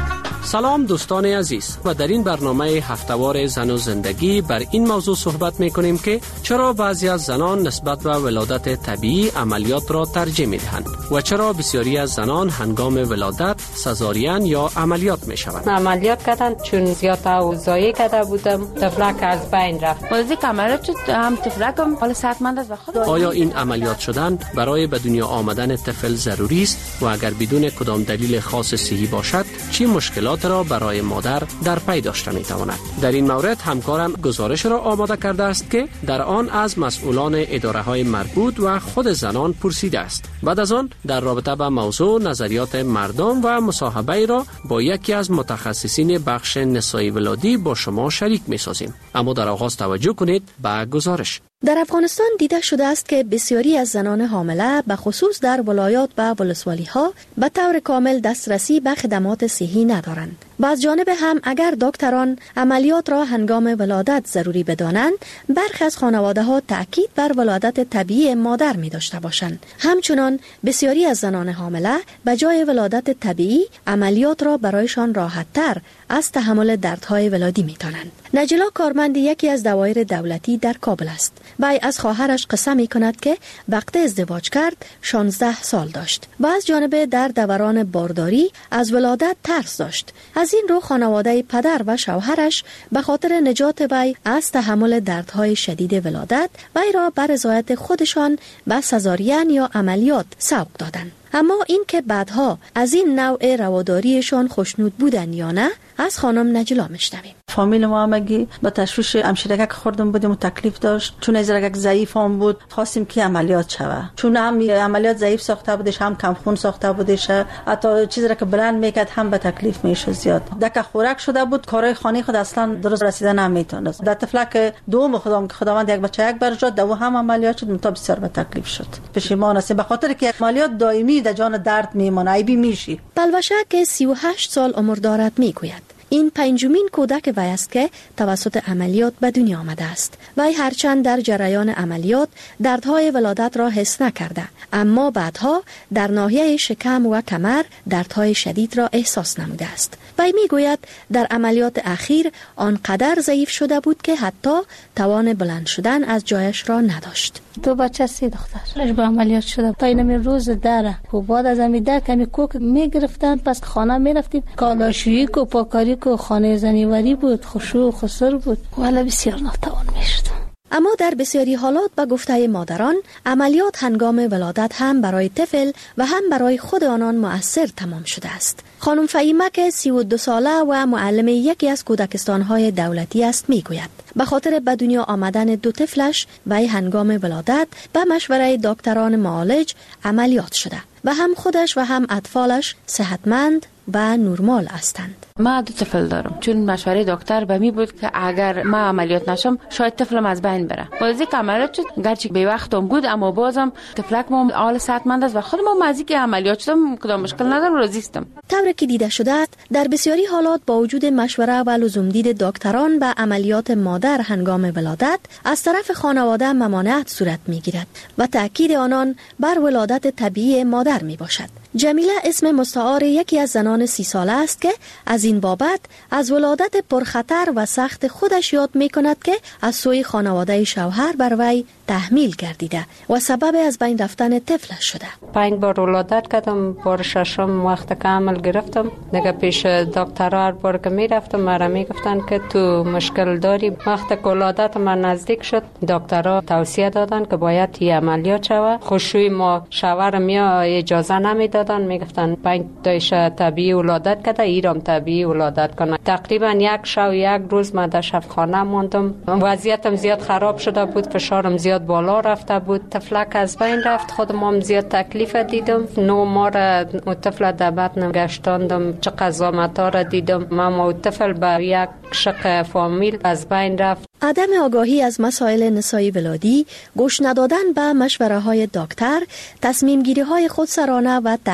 سلام دوستان عزیز و در این برنامه هفتهوار زن و زندگی بر این موضوع صحبت می‌کنیم که چرا بعضی از زنان نسبت به ولادت طبیعی عملیات را ترجیح می‌دهند و چرا بسیاری از زنان هنگام ولادت سزارین یا عملیات می‌شوند.
عملیات کردن چون زیاد اوضاعی کرده بودم، طفلک از بین رفت. ولی عملیات شد هم طفلکم حال صحتمند است و خود.
آیا این عملیات شدن برای به دنیا آمدن طفل ضروری است و اگر بدون کدام دلیل خاص صحی باشد چه مشکلات را برای مادر در پی داشته می‌تواند؟ در این مورد همکارم گزارش را آماده کرده است که در آن از مسئولان اداره‌های مربوط و خود زنان پرسیده است. بعد از آن در رابطه با موضوع نظریات مردم و مصاحبه را با یکی از متخصصین بخش نسای ولادی با شما شریک می‌سازیم. اما در آغاز توجه کنید به گزارش.
در افغانستان دیده شده است که بسیاری از زنان حامله به خصوص در ولایات و ولسوالی‌ها به طور کامل دسترسی به خدمات صحی ندارند. و از جانب هم اگر دکتران عملیات را هنگام ولادت ضروری بدانند، برخی از خانواده‌ها تأکید بر ولادت طبیعی مادر می داشته باشند. همچنان بسیاری از زنان حامله به جای ولادت طبیعی عملیات را برایشان راحت‌تر از تحمل دردهای ولادی می دانند. نجلا کارمند یکی از دوایر دولتی در کابل است. وی از خواهرش قصه می کند که وقت ازدواج کرد 16 سال داشت و از جانب در دوران بارداری از ولادت ترس داشت. از این رو خانواده پدر و شوهرش به خاطر نجات وی از تحمل دردهای شدید ولادت وی را بر رضایت خودشان به سزارین یا عملیات سوق دادند. اما این که بعدها از این نوع رواداریشان خوشنود بودن یا نه از خانم نجلا میشنویم.
فامیل ما همگی با تشویش امشیرک خوردم بودیم و تکلیف داشت، چون از رگک ضعیف هم بود، خواستیم که عملیات شوه، چون هم عملیات ضعیف ساخته بودش، هم کم خون ساخته بودش، حتی چیزی را که بلند میکرد هم به تکلیف میشه زیاد. دک خورک شده بود، کارهای خانه خود اصلا درست رسیدن نمیتونست. در طفلک دوم خداوند یک بچه یک برجات دو هم عملیات شد، منتها بسیار به تکلیف شد. پشیمان هستیم به خاطر که عملیات دائمی در جان درد میمونه، عیبی میشی.
بلوشه که 38 سال عمر دارد میگوید این پنجمین کودک وی است که توسط عملیات به دنیا آمده است. وی هرچند در جریان عملیات دردهای ولادت را حس نکرده، اما بعدها در ناحیه شکم و کمر دردهای شدید را احساس نموده است. وی میگوید در عملیات اخیر آنقدر ضعیف شده بود که حتی توان بلند شدن از جایش را نداشت.
2 بچه 3 دختر با عملیات شده تا این روز داره و بعد از امیده کمی کوک میگرفتن، پس خانه میرفتیم، کالاشویی و پاکاری و خانه زنیوری بود، خشوع و خسر بود، ولی بسیار ناتوان میشد.
اما در بسیاری حالات به گفته مادران عملیات هنگام ولادت هم برای طفل و هم برای خود آنان مؤثر تمام شده است. خانم فهیمه که 32 ساله و معلم یکی از کودکستان‌های دولتی است میگوید به خاطر به دنیا آمدن 2 طفلش وی هنگام ولادت به مشوره دکتران معالج عملیات شده و هم خودش و هم اطفالش صحتمند و نرمال هستند.
ما 2 طفل دارم، چون مشوره دکتر به می بود که اگر ما عملیات نشم شاید طفلم از بین بره. ولی که عملیات شد گرچه به وقتم بود، اما بازم طفلکم حال صحتمند است و خودم مزی که عملیات شدم کدام مشکل ندارم، راضی هستم.
طوری که دیده شده است در بسیاری حالات با وجود مشوره و لزوم دید دکتران به عملیات مادر هنگام ولادت از طرف خانواده ممانعت صورت میگیرد و تاکید آنان بر ولادت طبیعی مادر می باشد. جمیله اسم مستعار یکی از زنان 30 ساله است که از این بابت از ولادت پرخطر و سخت خودش یاد می کند که از سوی خانواده شوهر بر وی تحمیل گردیده و سبب از بین رفتن طفلش شده.
5 بار ولادت کردم، بار 6م وقت کامل گرفتم. دیگه پیش دکترها هر بار که می رفتم مرا می گفتن که تو مشکل داری. وقت ولادت من نزدیک شد دکترها توصیه دادن که باید یه عملیات شود. خوشوی ما شوهر میا اجازه نمیدادن، می گفتن 5 تایش طبیعی ولادت کرده، ایرام طبیعی ولادت کنه. تقریبا 1 شب 1 روز من در شفاخانه موندم. وضعیتم زیاد خراب شده بود، فشارم زیاد بالا رفته بود، طفلک از بین رفت، خودم هم زیاد تکلیف دیدم. 9 ماه طفل در بطنم گشتاندم، چه قضاوت‌ها را دیدم. من طفل به یک شق فامیل از بین رفت.
عدم آگاهی از مسائل نسایی ولادی، گوش ندادن به مشوره‌های دکتر، تصمیم گیری‌های خودسرانه و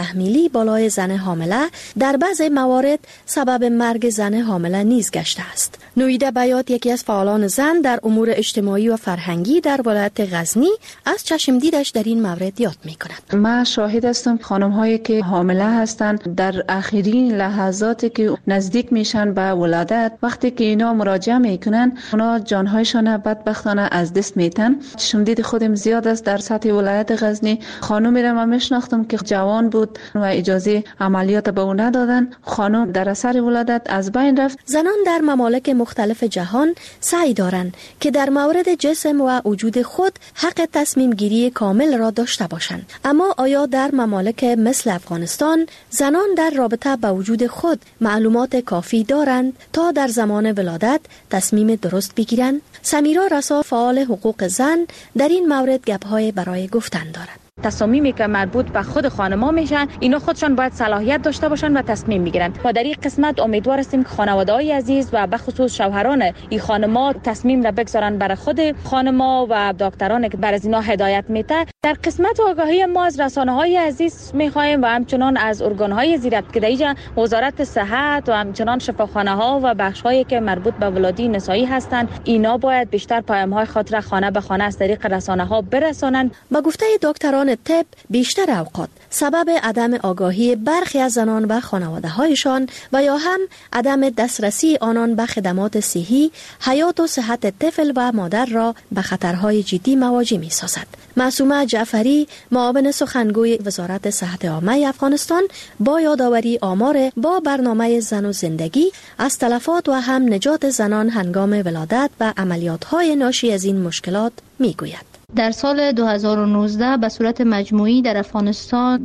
تحمیلی بالای زن حامله در بعض موارد سبب مرگ زن حامله نیز گشته است. نویده بیات، یکی از فعالان زن در امور اجتماعی و فرهنگی در ولایت غزنی، از چشمدیدش در این مورد یاد می‌کند.
من شاهد هستم خانم‌هایی که حامله هستند در آخرین لحظاتی که نزدیک میشن به ولادت، وقتی که اینا مراجعه میکنن اونا جانهایشان بدبختانه از دست میتن. چشمدید خودم زیاد است در سطح ولایت غزنی. خانمی را من میشناختم که جوان بود و اجازه عملیات به او ندادن. خانم در اثر ولادت از بین رفت.
زنان در ممالک مختلف جهان سعی دارند که در مورد جسم و وجود خود حق تصمیم گیری کامل را داشته باشند. اما آیا در ممالک مثل افغانستان زنان در رابطه با وجود خود معلومات کافی دارند تا در زمان ولادت تصمیم درست بگیرند؟ سمیرا رسا، فعال حقوق زن، در این مورد گپ‌های برای گفتن دارد.
تصامیمی که مربوط به خود خانم‌ها میشن، اینا خودشان باید صلاحیت داشته باشند و تصمیم بگیرند. و در این قسمت امیدوار هستیم که خانواده‌های عزیز و به خصوص شوهران این خانم‌ها تصمیم را بگذارند برای خود خانم‌ها و دکتران که بر از اینا هدایت میده. در قسمت آگاهی ما از رسانه‌های عزیز می‌خوایم و همچنان از ارگان‌های زیربط که در اینجا وزارت صحت و همچنان شفاخانه‌ها و بخش‌هایی که مربوط به ولادت نسایی هستند، اینا باید بیشتر پیام‌های خاطر خانه به خانه از طریق رسانه‌ها برسانند.
با گفته دکتران طب، بیشتر اوقات سبب عدم آگاهی برخی از زنان و خانواده‌هایشان و یا هم عدم دسترسی آنان به خدمات صحی، حیات و صحت طفل و مادر را به خطرهای جدی مواجه می‌سازد. معصومه جعفری، معاون سخنگوی وزارت صحت عامه افغانستان، با یادآوری آمار با برنامه زن و زندگی از تلفات و هم نجات زنان هنگام ولادت و عملیات‌های ناشی از این مشکلات می‌گوید.
در سال 2019 به صورت مجموعی در افغانستان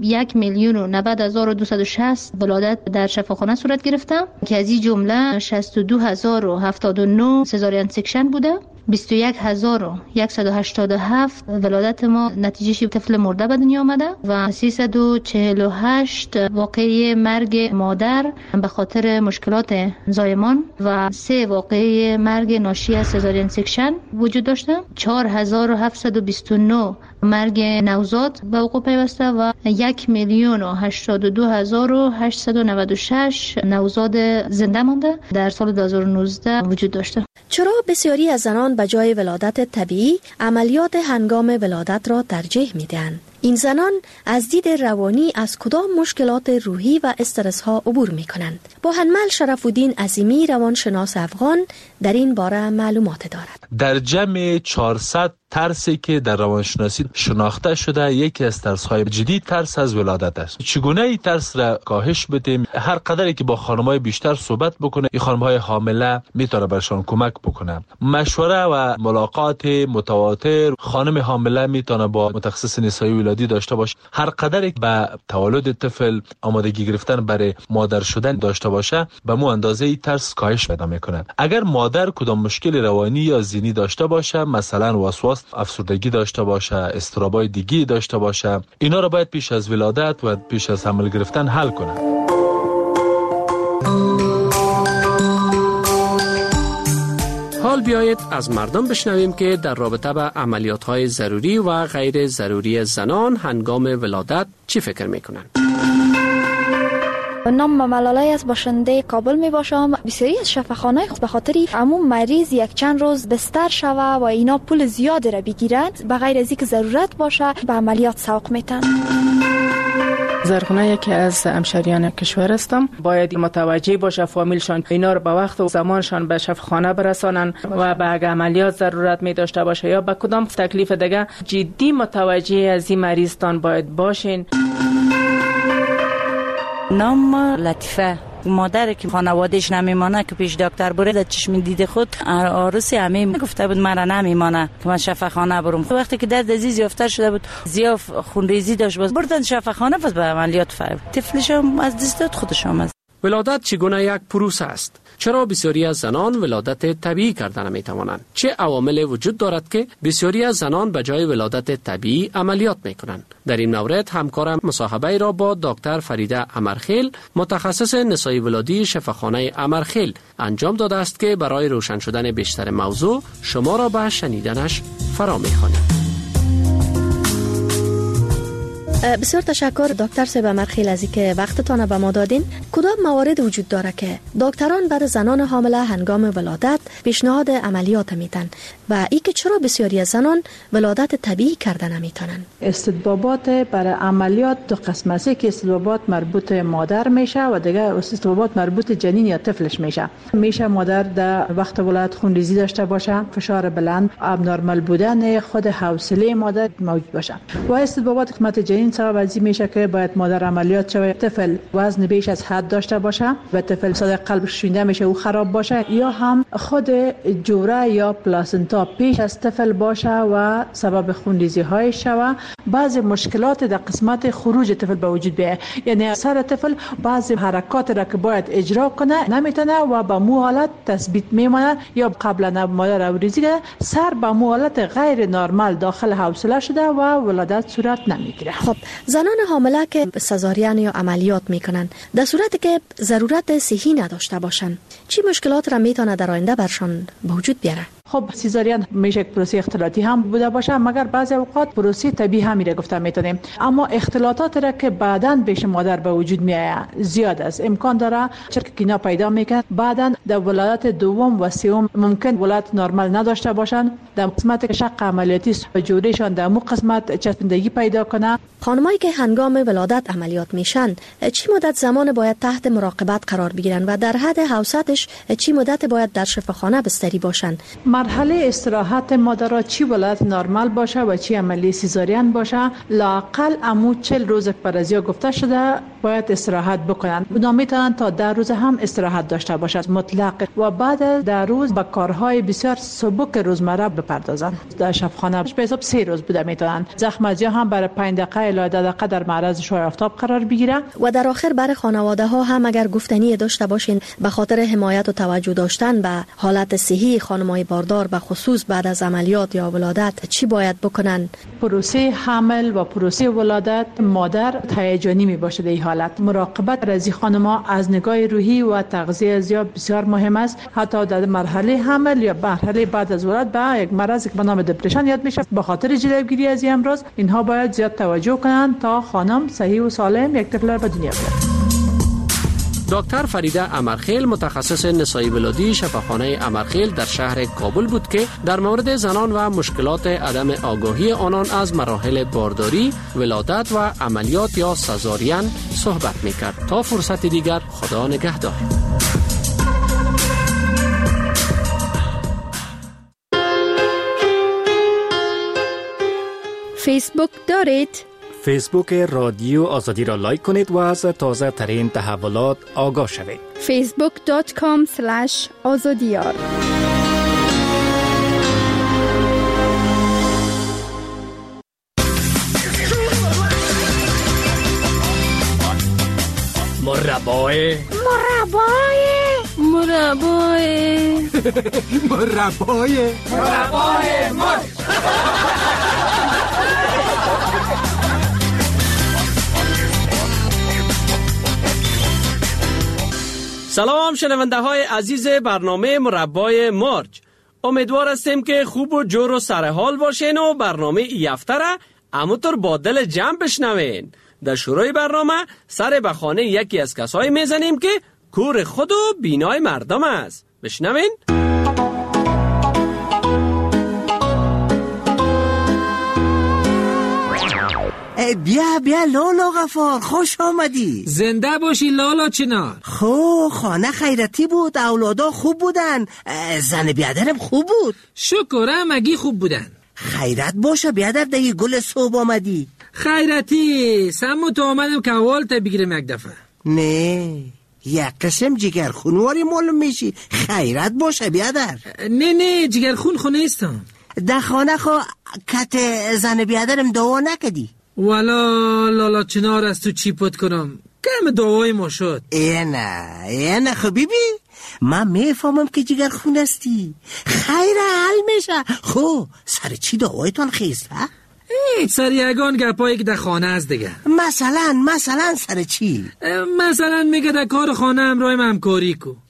1,090,260 ولادت در شفاخانه صورت گرفته که از این جمله 62,079 سزارین سکشن بوده. 21,187 ولادت ما نتیجه طفل مرده به دنیا آمده و 348 واقعه مرگ مادر به خاطر مشکلات زایمان و 3 واقعه مرگ ناشی از سزارین سکشن وجود داشته. 4,729 مرگ نوزاد به وقوع پیوسته و 1,082,896 نوزاد زنده مانده در سال 2019 وجود داشته.
چرا بسیاری از زنان به جای ولادت طبیعی عملیات هنگام ولادت را ترجیح میدهند؟ این زنان از دید روانی از کدام مشکلات روحی و استرس ها عبور می کنند؟ با هنمل شرف‌الدین عظیمی، روانشناس افغان، در این باره معلومات دارد.
در جمع 400 ترسی که در روانشناسی شناخته شده، یکی از ترس‌های جدی ترس از ولادت است. چگونه این ترس را کاهش بدیم؟ هر قدری که با خانم‌های بیشتر صحبت بکنه، این خانم‌های حامله میتونه برشان کمک بکنه. مشوره و ملاقات متواتر، خانم حامله میتونه با متخصص نسایی ولادی داشته باشه. هر قدری به تولد طفل آمادگی گرفتن برای مادر شدن داشته باشه، به مو اندازه این ترس کاهش پیدا میکنه. اگر مادر کدام مشکل روانی یا ذهنی داشته باشه، مثلا وسواس، افسردگی داشته باشه، اضطرابای دیگی داشته باشه، اینا رو باید پیش از ولادت و پیش از حمل گرفتن حل کنه.
حال بیایید از مردم بشنویم که در رابطه با عملیات‌های ضروری و غیر ضروری زنان هنگام ولادت چی فکر میکنند.
نام ملاله از باشنده کابل می باشم. بسیاری از شفاخانه به خاطر عموم مریض یک چند روز بستر شوه و اینا پول زیادی را بگیرند، بغیر از اینکه ضرورت باشه به عملیات سوق میتن.
زرخونه یکی از همشهریان کشور هستم. باید متوجه باشه فامیلشان اینا رو به وقت و زمانشان به شفاخانه برسانن و به عملیات ضرورت می داشته باشه یا به کدام تکلیف دیگه جدی متوجه از این مریضتان باید باشین.
نام لطیفه، مادر که خانوادهش نمیمانه که پیش دکتر بره در چشم دید خود عروسی همه گفته بود مرا نمیمانه که من شفاخانه برم. وقتی که درد عزیز یافتر شده بود، زیاف خونریزی داشت، باز بردن شفاخانه، پس به عملیات فرد طفلش از دست داد خودش آمد.
ولادت چگونه یک پروسه است؟ چرا بسیاری از زنان ولادت طبیعی کردن می توانند؟ چه عوامل وجود دارد که بسیاری از زنان به جای ولادت طبیعی عملیات می کنند؟ در این مورد همکارم مصاحبه را با دکتر فریده امرخیل، متخصص نسایی ولادی شفاخانه امرخیل انجام داده است که برای روشن شدن بیشتر موضوع شما را به شنیدنش فرا می خوانیم.
بسیار تشکر دکتر صاحب امرخیل از اینکه وقتتان به ما دادین. کدام موارد وجود داره که دکتران بر زنان حامله هنگام ولادت پیشنهاد عملیات میتن و ای که چرا بسیاری از زنان ولادت طبیعی کردن نمیتونن؟
استطبابات برای عملیات دو قسم است که استطبابات مربوط مادر میشه و دیگه استطبابات مربوط جنین یا طفلش میشه مادر در وقت ولادت خونریزی داشته باشه، فشار بلند، ابنرمال بودن خود حوصله مادر موجود باشه و استطبابات قسمت جنین سبب از این میشه که باید مادر عملیات شوه، طفل وزن بیش از حد داشته باشه و طفل صدای قلبش شونده میشه و خراب باشه، یا هم خود جوره یا پلاسنتا پیش از طفل باشه و سبب خونریزی های شوه. بعضی مشکلات در قسمت خروج طفل به وجود بیاید، یعنی سر طفل بعضی حرکات را که باید اجرا کنه نمیتونه و به مو حالت تثبیت میمونه، یا قبلا مادر اوریزی که سر به مو حالت غیر نرمال داخل حوصله شده و ولادت صورت نمیگیره.
خب زنان حامله که سزارین یا عملیات میکنن در صورتی که ضرورت صحی نداشته باشن چی مشکلات را میتونه در آینده برشان به وجود بیاره؟
خب سیزارین میشه یک پروسه اختلاطی هم بوده باشه، مگر بعضی اوقات پروسه طبیعی هم میره گفته میتونیم، اما اختلاطات را که بعداً پیش مادر به وجود میاد زیاد است، امکان داره چرا اینا پیدا میکنه بعداً در ولادت دوم و سوم ممکن ولادت نرمال نداشته باشن، در قسمت شق عملیاتی جوریشان در مو قسمت چسبندگی پیدا کنه.
خانمایی که هنگام ولادت عملیات میشن چی مدت زمان باید تحت مراقبت قرار بگیرن و در حد حوصلش چی مدت باید در شفاخانه بستری باشن؟
مرحله استراحت مادر چی ولادت نرمال باشه و چی عملی سیزارین باشه لااقل امو 40 روز پرزیا گفته شده باید استراحت بکنن. اونا میتونن تا 10 روز هم استراحت داشته باشد مطلق و بعد 10 روز با کارهای بسیار سبک روزمره بپردازن. در شفاخانه به حساب 3 روز بوده میتونن. زخم ازیا هم برای 5 دقیقه الی 10 دقیقه در معرض شعاع آفتاب قرار بگیره.
و در آخر برای خانواده ها هم اگر گفتنی داشته باشین به خاطر حمایت و توجه داشتن به حالت صحی خانمای باردار به خصوص بعد از عملیات یا ولادت چی باید بکنن؟
پروسه حمل و پروسه ولادت مادر هیجانی می باشه. در این حالت مراقبت از خانم‌ها از نگاه روحی و تغذیه ازیا بسیار مهم است. حتی در مرحله حمل یا مرحله بعد از ولادت به یک مرض که به نام دپرشن یاد میشه، به خاطر جلوگیری از این امراض اینها باید زیاد توجه کنن تا خانم صحیح و سالم یک طفل به دنیا بیاره.
دکتر فریده امرخیل متخصص نسایی ولادی شفاخانه امرخیل در شهر کابل بود که در مورد زنان و مشکلات عدم آگاهی آنان از مراحل بارداری، ولادت و عملیات یا سزارین صحبت میکرد. تا فرصت دیگر خدا نگهدار.
فیسبوک دارید؟
فیسبوک رادیو آزادی را لایک کنید و از تازه ترین تحولات آگاه شوید.
facebook.com/azadiyar
مربای
سلام شنونده های عزیز برنامه مربای مرج. امیدوار هستیم که خوب و جور و سرحال باشین و برنامه ای هفته را همونطور با دل جمع بشنوین. در شروع برنامه سر به خانه یکی از کسایی میزنیم که کور خود و بینای مردم است. بشنوین.
بیا لالا غفار، خوش آمدی.
زنده باشی لالا چنار.
خانه خیرتی بود، اولادا خوب بودن، زن بیادرم خوب بود.
شکرم اگه خوب بودن.
خیرت باشه بیادر، دیگه گل صبح آمدی.
خیرتی سمو تو آمدم که اول تا بگیرم یک دفعه.
نه یک قسم جگرخونواری معلوم میشی. خیرت باشه بیادر.
نه جگرخون خونه ایستم.
در خانه کت زن بیادرم دعا نکدی؟
والا لالا چنار از تو چی پت کنم، کم دعای ما شد.
نه خبیبی، من میفهمم که جگر خون استی، خیر حل میشه. سر چی دعایتان خیست؟
سر یگان گپایی که در خانه است دیگه.
مثلا سر چی؟
مثلا میگه در کار خانه همراهیم همکاری کو.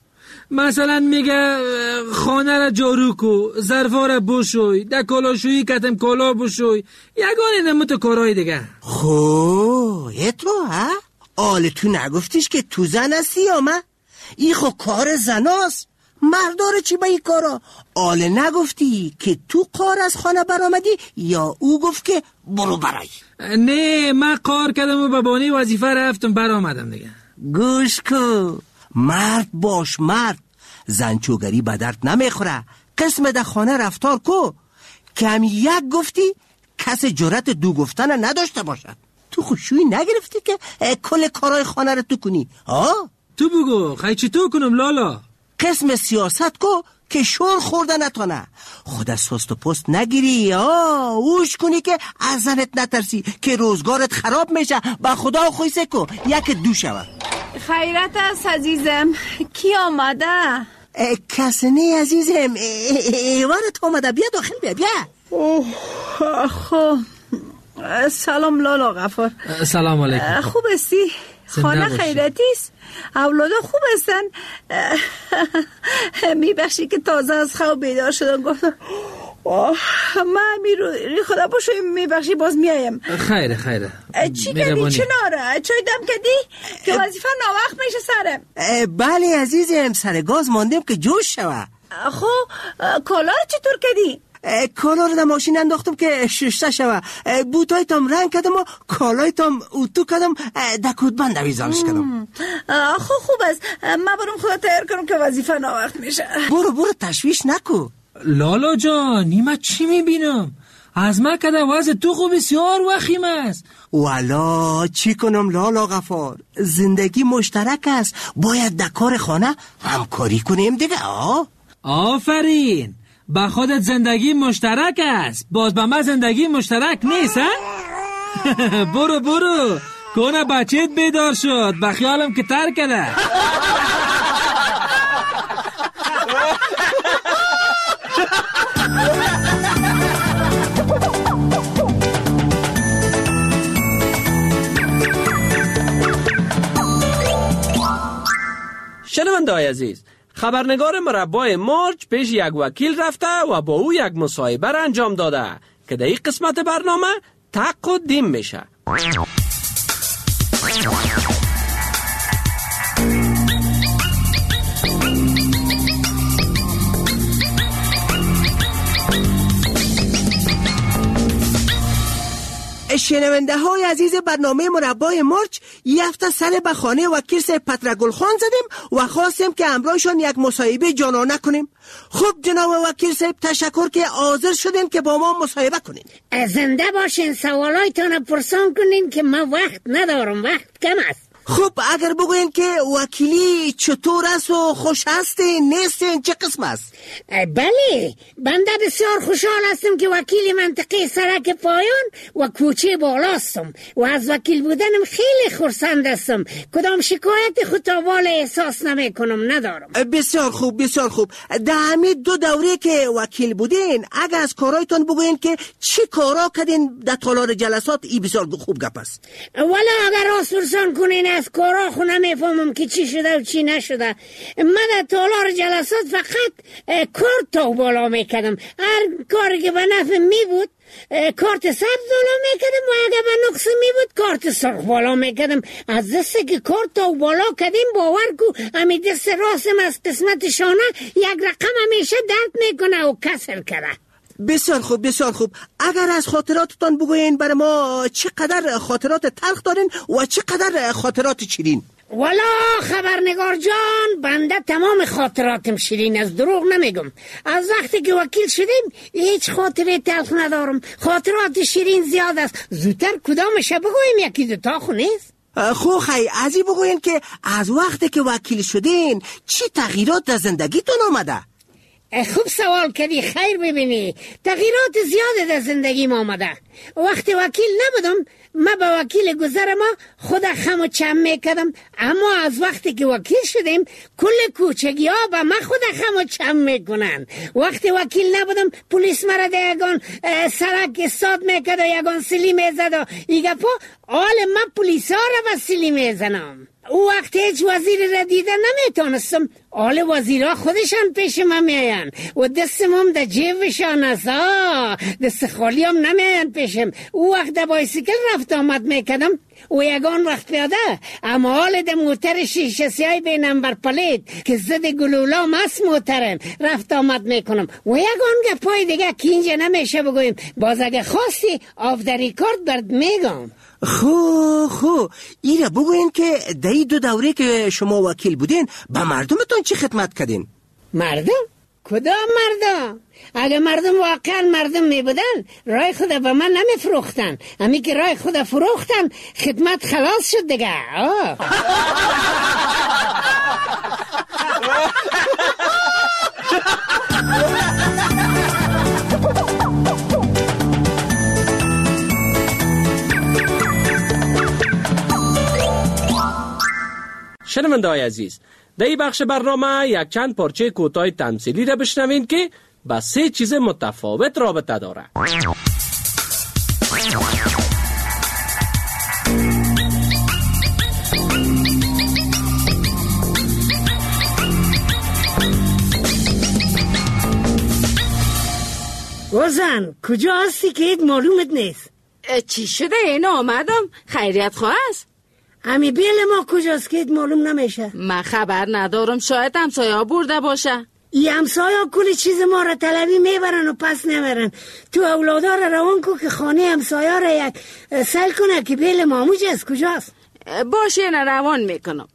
مثلا میگه خانه را جارو کو، ظرفا را بشوی، در کالاشویی کتم کالا بشوی، یگانه نموت کارهای دیگه.
خو تو ها؟ آل تو نگفتیش که تو زن هستی یا من؟ ای خو کار زناست، مرداره چی با ای کارا؟ آل نگفتی که تو قار از خانه برآمدی یا او گفت که برو برای؟
نه من قار کردم و ببانی وظیفه رفتم برآمدم دیگه.
گوش کو، مرد باش مرد، زنچوگری به درد نمیخوره. قسم ده خانه رفتار کو، کم یک گفتی کس جرأت دو گفتن نداشته باشد. تو خوشوی نگرفتی که کل کارهای خانه رو تو کنی؟
تو بگو خیلی چی تو کنم لالا؟
قسم سیاست کو که شور خورده نتانه. خود از سست و پست نگیری، اوش کنی که از زنت نترسی که روزگارت خراب میشه. با خدا خویسه کو یک دو شود.
خیرت است عزیزم، کی آمده؟
کسی نه عزیزم، ایوارت آمده. بیا داخل بیا.
خب سلام لالا غفار.
سلام علیکم.
خوب هستی؟ خانه خیرتی است؟ اولادا خوب هستن؟ میبخشی که تازه از خواب بیدار شدم، گفتم من ری خدا باشو میبخشی باز میایم.
خیره
چی کردی؟ چه ناره؟ چای دم کردی؟ که وظیفه ناوقت میشه سرم.
بله عزیزم، سر گاز ماندیم که جوش شوه.
خب کالا رو چطور کردی؟
کالا رو در ماشین انداختم که ششته شوه. بوتای تام رنگ کردم و کالای تام اوتو کردم، دکود بند ویزانش کردم.
خوب است، من برم خدا تیار کنم که وظیفه ناوقت میشه.
برو تشویش نکو.
لالا جان نیمت چی میبینم؟ از من کده وضع تو خوب بسیار وخیم است.
والا چی کنم لالا غفار، زندگی مشترک است، باید در کار خانه همکاری کنیم دیگه.
آفرین، با خودت زندگی مشترک است، باز با من زندگی مشترک نیست ها؟ برو کنه بچهت بیدار شد، بخیالم که تر کده.
شنونده‌های عزیز، خبرنگار مربع مارچ پیش یک وکیل رفته و با او یک مصاحبه را انجام داده که در این قسمت برنامه تقدیم میشه.
شنونده های عزیز برنامه مربع مارچ، یه هفته سر به خانه وکیل صاحب پترگل خان زدیم و خواستیم که همراهشان یک مصاحبه جانانه کنیم. خب جناب وکیل صاحب، تشکر که حاضر شدین که با ما مصاحبه کنین.
زنده باشین، سوالایتان پرسان کنین که من وقت ندارم، وقت کم است.
خب اگر بگوین که وکیلی چطور است و خوش هستین نیستین، چه قسم است؟
بله، بنده بسیار خوشحال هستم که وکیل منطقه سرک پایان و کوچه بالاستم و از وکیل بودنم خیلی خرسند هستم. کدام شکایت خطابال احساس نمی کنم، ندارم.
بسیار خوب. در همین 2 دوره که وکیل بودین، اگر از کارایتان بگوین که چی کارا کردین در تالار جلسات، ای بسیار خوب گپ است.
والا اگر آسپرسان کنین از کارا خو نمیفهمم که چی شده و چی نشده. من در تالار جلسات فقط کارت تا بالا میکردم، هر کاری که به نفع می بود کارت سبز بالا میکردم و اگر به نقص می بود کارت سرخ بالا میکردم. از دسته که کارت تا بالا کردیم باور کو امی دست راستم از قسمت شانه یک رقم همیشه درد میکنه و کسر کرده.
بسیار خوب. اگر از خاطراتتان بگوین برای ما، چقدر خاطرات تلخ دارین و چقدر خاطرات شیرین؟
والا خبرنگار جان، بنده تمام خاطراتم شیرین، از دروغ نمیگم. از وقتی که وکیل شدیم هیچ خاطره تلخ ندارم، خاطرات شیرین زیاد است. زودتر کدامش بگویم، یکی دوتا خو نیست؟
خو خی ازی بگوین که از وقتی که وکیل شدین چی تغییرات در زندگیتون آمده؟
خوب سوال کردی. خیر ببینی، تغییرات زیاده در زندگیم آمده. وقتی وکیل نبودم ما با وکیل گذر ما خود خم و چم میکردم، اما از وقتی که وکیل شدیم کل کوچگی ها با ما خود خم و چم میکنن. وقتی وکیل نبودم پلیس مرا در یگان سرک استاد میکرد و یگان سیلی میزد و ایگه پا آل ما پلیس ها را با سیلی میزنم. او وقت هیچ وزیر را دیده نمیتونستم، آل وزیرها خودشان پیش ما میاین و دستم هم در جیبشان است، دست خالی هم نمیاین پیشم. او وقت در بایسیکل رفت آمد میکردم و یگان وقت پیاده، اما حال در موتر شیشه سیاه بی نمبر پلیت که زد گلولا مست موترم رفت آمد میکنم و یگان گپای دیگه که اینجا نمیشه بگویم. باز اگه خواستی آف در ریکارد برد میگم.
خو ایره بگوین که در این 2 دوره که شما وکیل بودین به مردمتون چی خدمت کردین؟
مردم؟ کدام مردم؟ اگه مردم واقعا مردم می بودن رای خود به من نمی فروختن، امی که رای خود فروختن خدمت خلاص شد دیگه.
شنونده‌های عزیز، در این بخش برنامه یک چند پارچه کوتاه تمثیلی را بشنوین که با 3 چیز متفاوت رابطه داره.
وزن کجا هستی که اید معلومت نیست؟
چی شده؟ این آمدم. خیریت خواست؟
امی بیل ما کجاست که معلوم نمیشه؟
من خبر ندارم، شاید همسایه برده باشه.
ای همسایه کلی چیز ما را طلبی میبرن و پس نمیرن. تو اولادا را روان کو که خانه همسایه را یک سل کنه که بیل ماموج است. کجاست؟
باشه نه روان میکنم.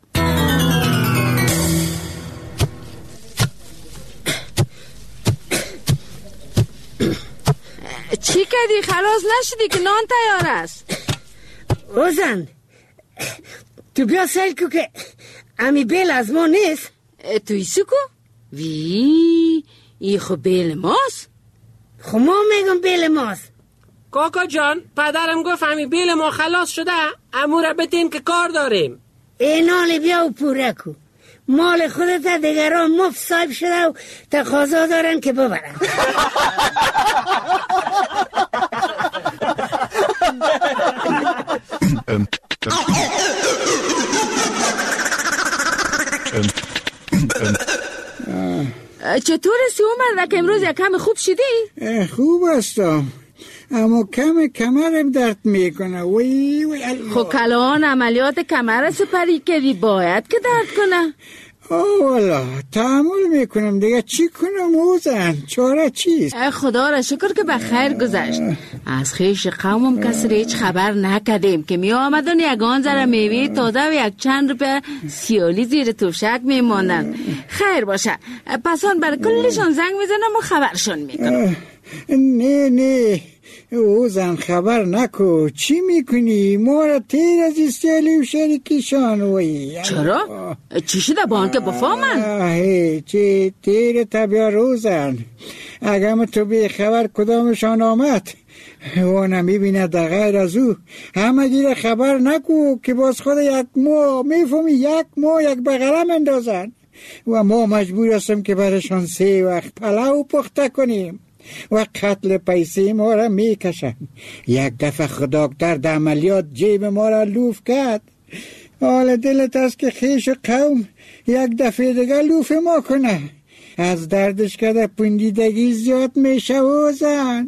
چی کردی؟ خلاص نشدی که نان تیار است.
اوزن تو بیا سل کو که امی بیل از ما نیست.
توی سکو؟ وی ای خو بیل ماست؟
خو ما میگم بیل ماست.
کاکا جان پدرم گفت امی بیل ما خلاص شده، امورا بتین که کار داریم.
اینالی بیا و پوره کو، مال خودت دیگران مفت صاحب شده و تقاضا دارن که ببرن.
چطور سی اومد که امروز یکم خوب شدی؟
خوب هستم اما کمرم درد میکنه. وی
خب کلان عملیات کمر سپری کردی، باید که درد کنه.
والا تحمل میکنم دیگه، چی کنم اوزن؟ چاره چیست؟
خدا را شکر که بخیر گذشت. از خیش قومم کسی هیچ خبر نکردیم که می آمدن یگان ذره میوه تازه و یک چند روپیه سیالی زیر توشک میماندن. خیر باشه، پسان بر کلشان زنگ میزنم و خبرشان میکنم.
نه اوزن خبر نکو. چی میکنی؟ ما را تیر از استیالی و شریکیشان. وی
چرا؟ چی شده بان که بفهمن؟
چی تیر تبیا روزن. اگه تو بی خبر کدامشان آمد و نمیبینه در غیر از او همه گیر خبر نکو که باز خود یک ماه میفهمی یک بغرم اندازن و ما مجبور هستم که برشان 3 وقت پلاو پخته کنیم و قتل پیسه ما را میکشن. یک دفعه خداکتر در عملیات جیب ما را لوف کرد. حال دلت است که خیش و قوم یک دفعه دیگه لوف ما کنه. از دردش که در پندیدگی زیاد میشه وزن.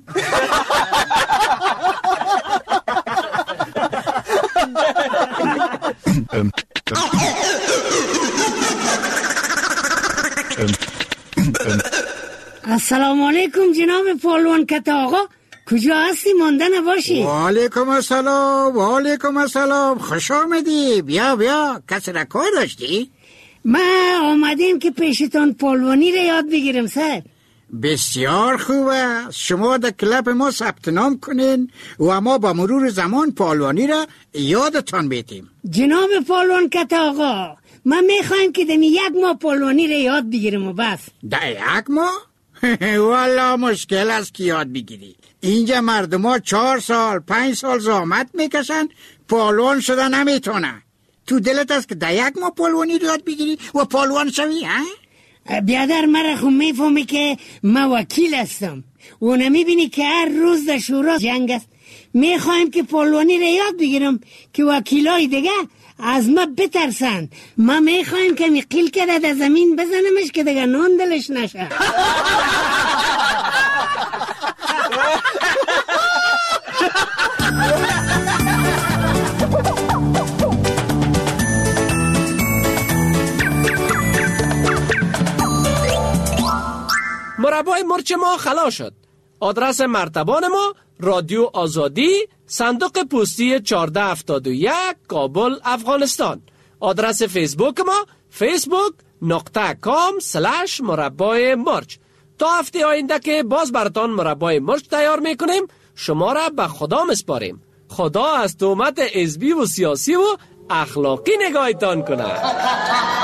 السلام علیکم جناب پالوان کتا آقا، کجا هستی؟ مانده نباشی.
و علیکم السلام. خوش آمدی. بیا کسی را کار داشتی؟
ما آمدیم که پیشتان پالوانی را یاد بگیرم صاحب.
بسیار خوبه، شما در کلاب ما ثبت نام کنین و ما با مرور زمان پالوانی را یادتان بیتیم.
جناب پالوان کتا آقا، ما میخوایم که دمی 1 ماه پالوانی را یاد بگیرم و بس.
در 1 ماه؟ والا مشکل است که یاد بگیری. اینجا مردم ها 4 سال 5 سال زحمت میکشن، پالوان شده نمیتونه. تو دلت است که در 1 ماه پالوانی رو یاد بگیری و پالوان شوی؟
بیادر مرا خو میفهمی که ما وکیل هستم و نمیبینی که هر روز در شورا جنگ است. میخوایم که پالوانی رو یاد بگیرم که وکیلای دیگه از ما بترسن. ما میخوایم که میقیل کرده در زمین بزنمش که دیگه نون دلش نشه.
مربای مرچ ما خلاص شد. آدرس مرتبان ما رادیو آزادی، صندوق پستی 1471 کابل افغانستان. آدرس فیسبوک ما facebook.com/مربای مرچ. تا هفته آینده که باز براتان مربای مرچ تیار میکنیم، شما را به خدا مسپاریم. خدا از تهمت حزبی و سیاسی و اخلاقی نگاهتان کنه.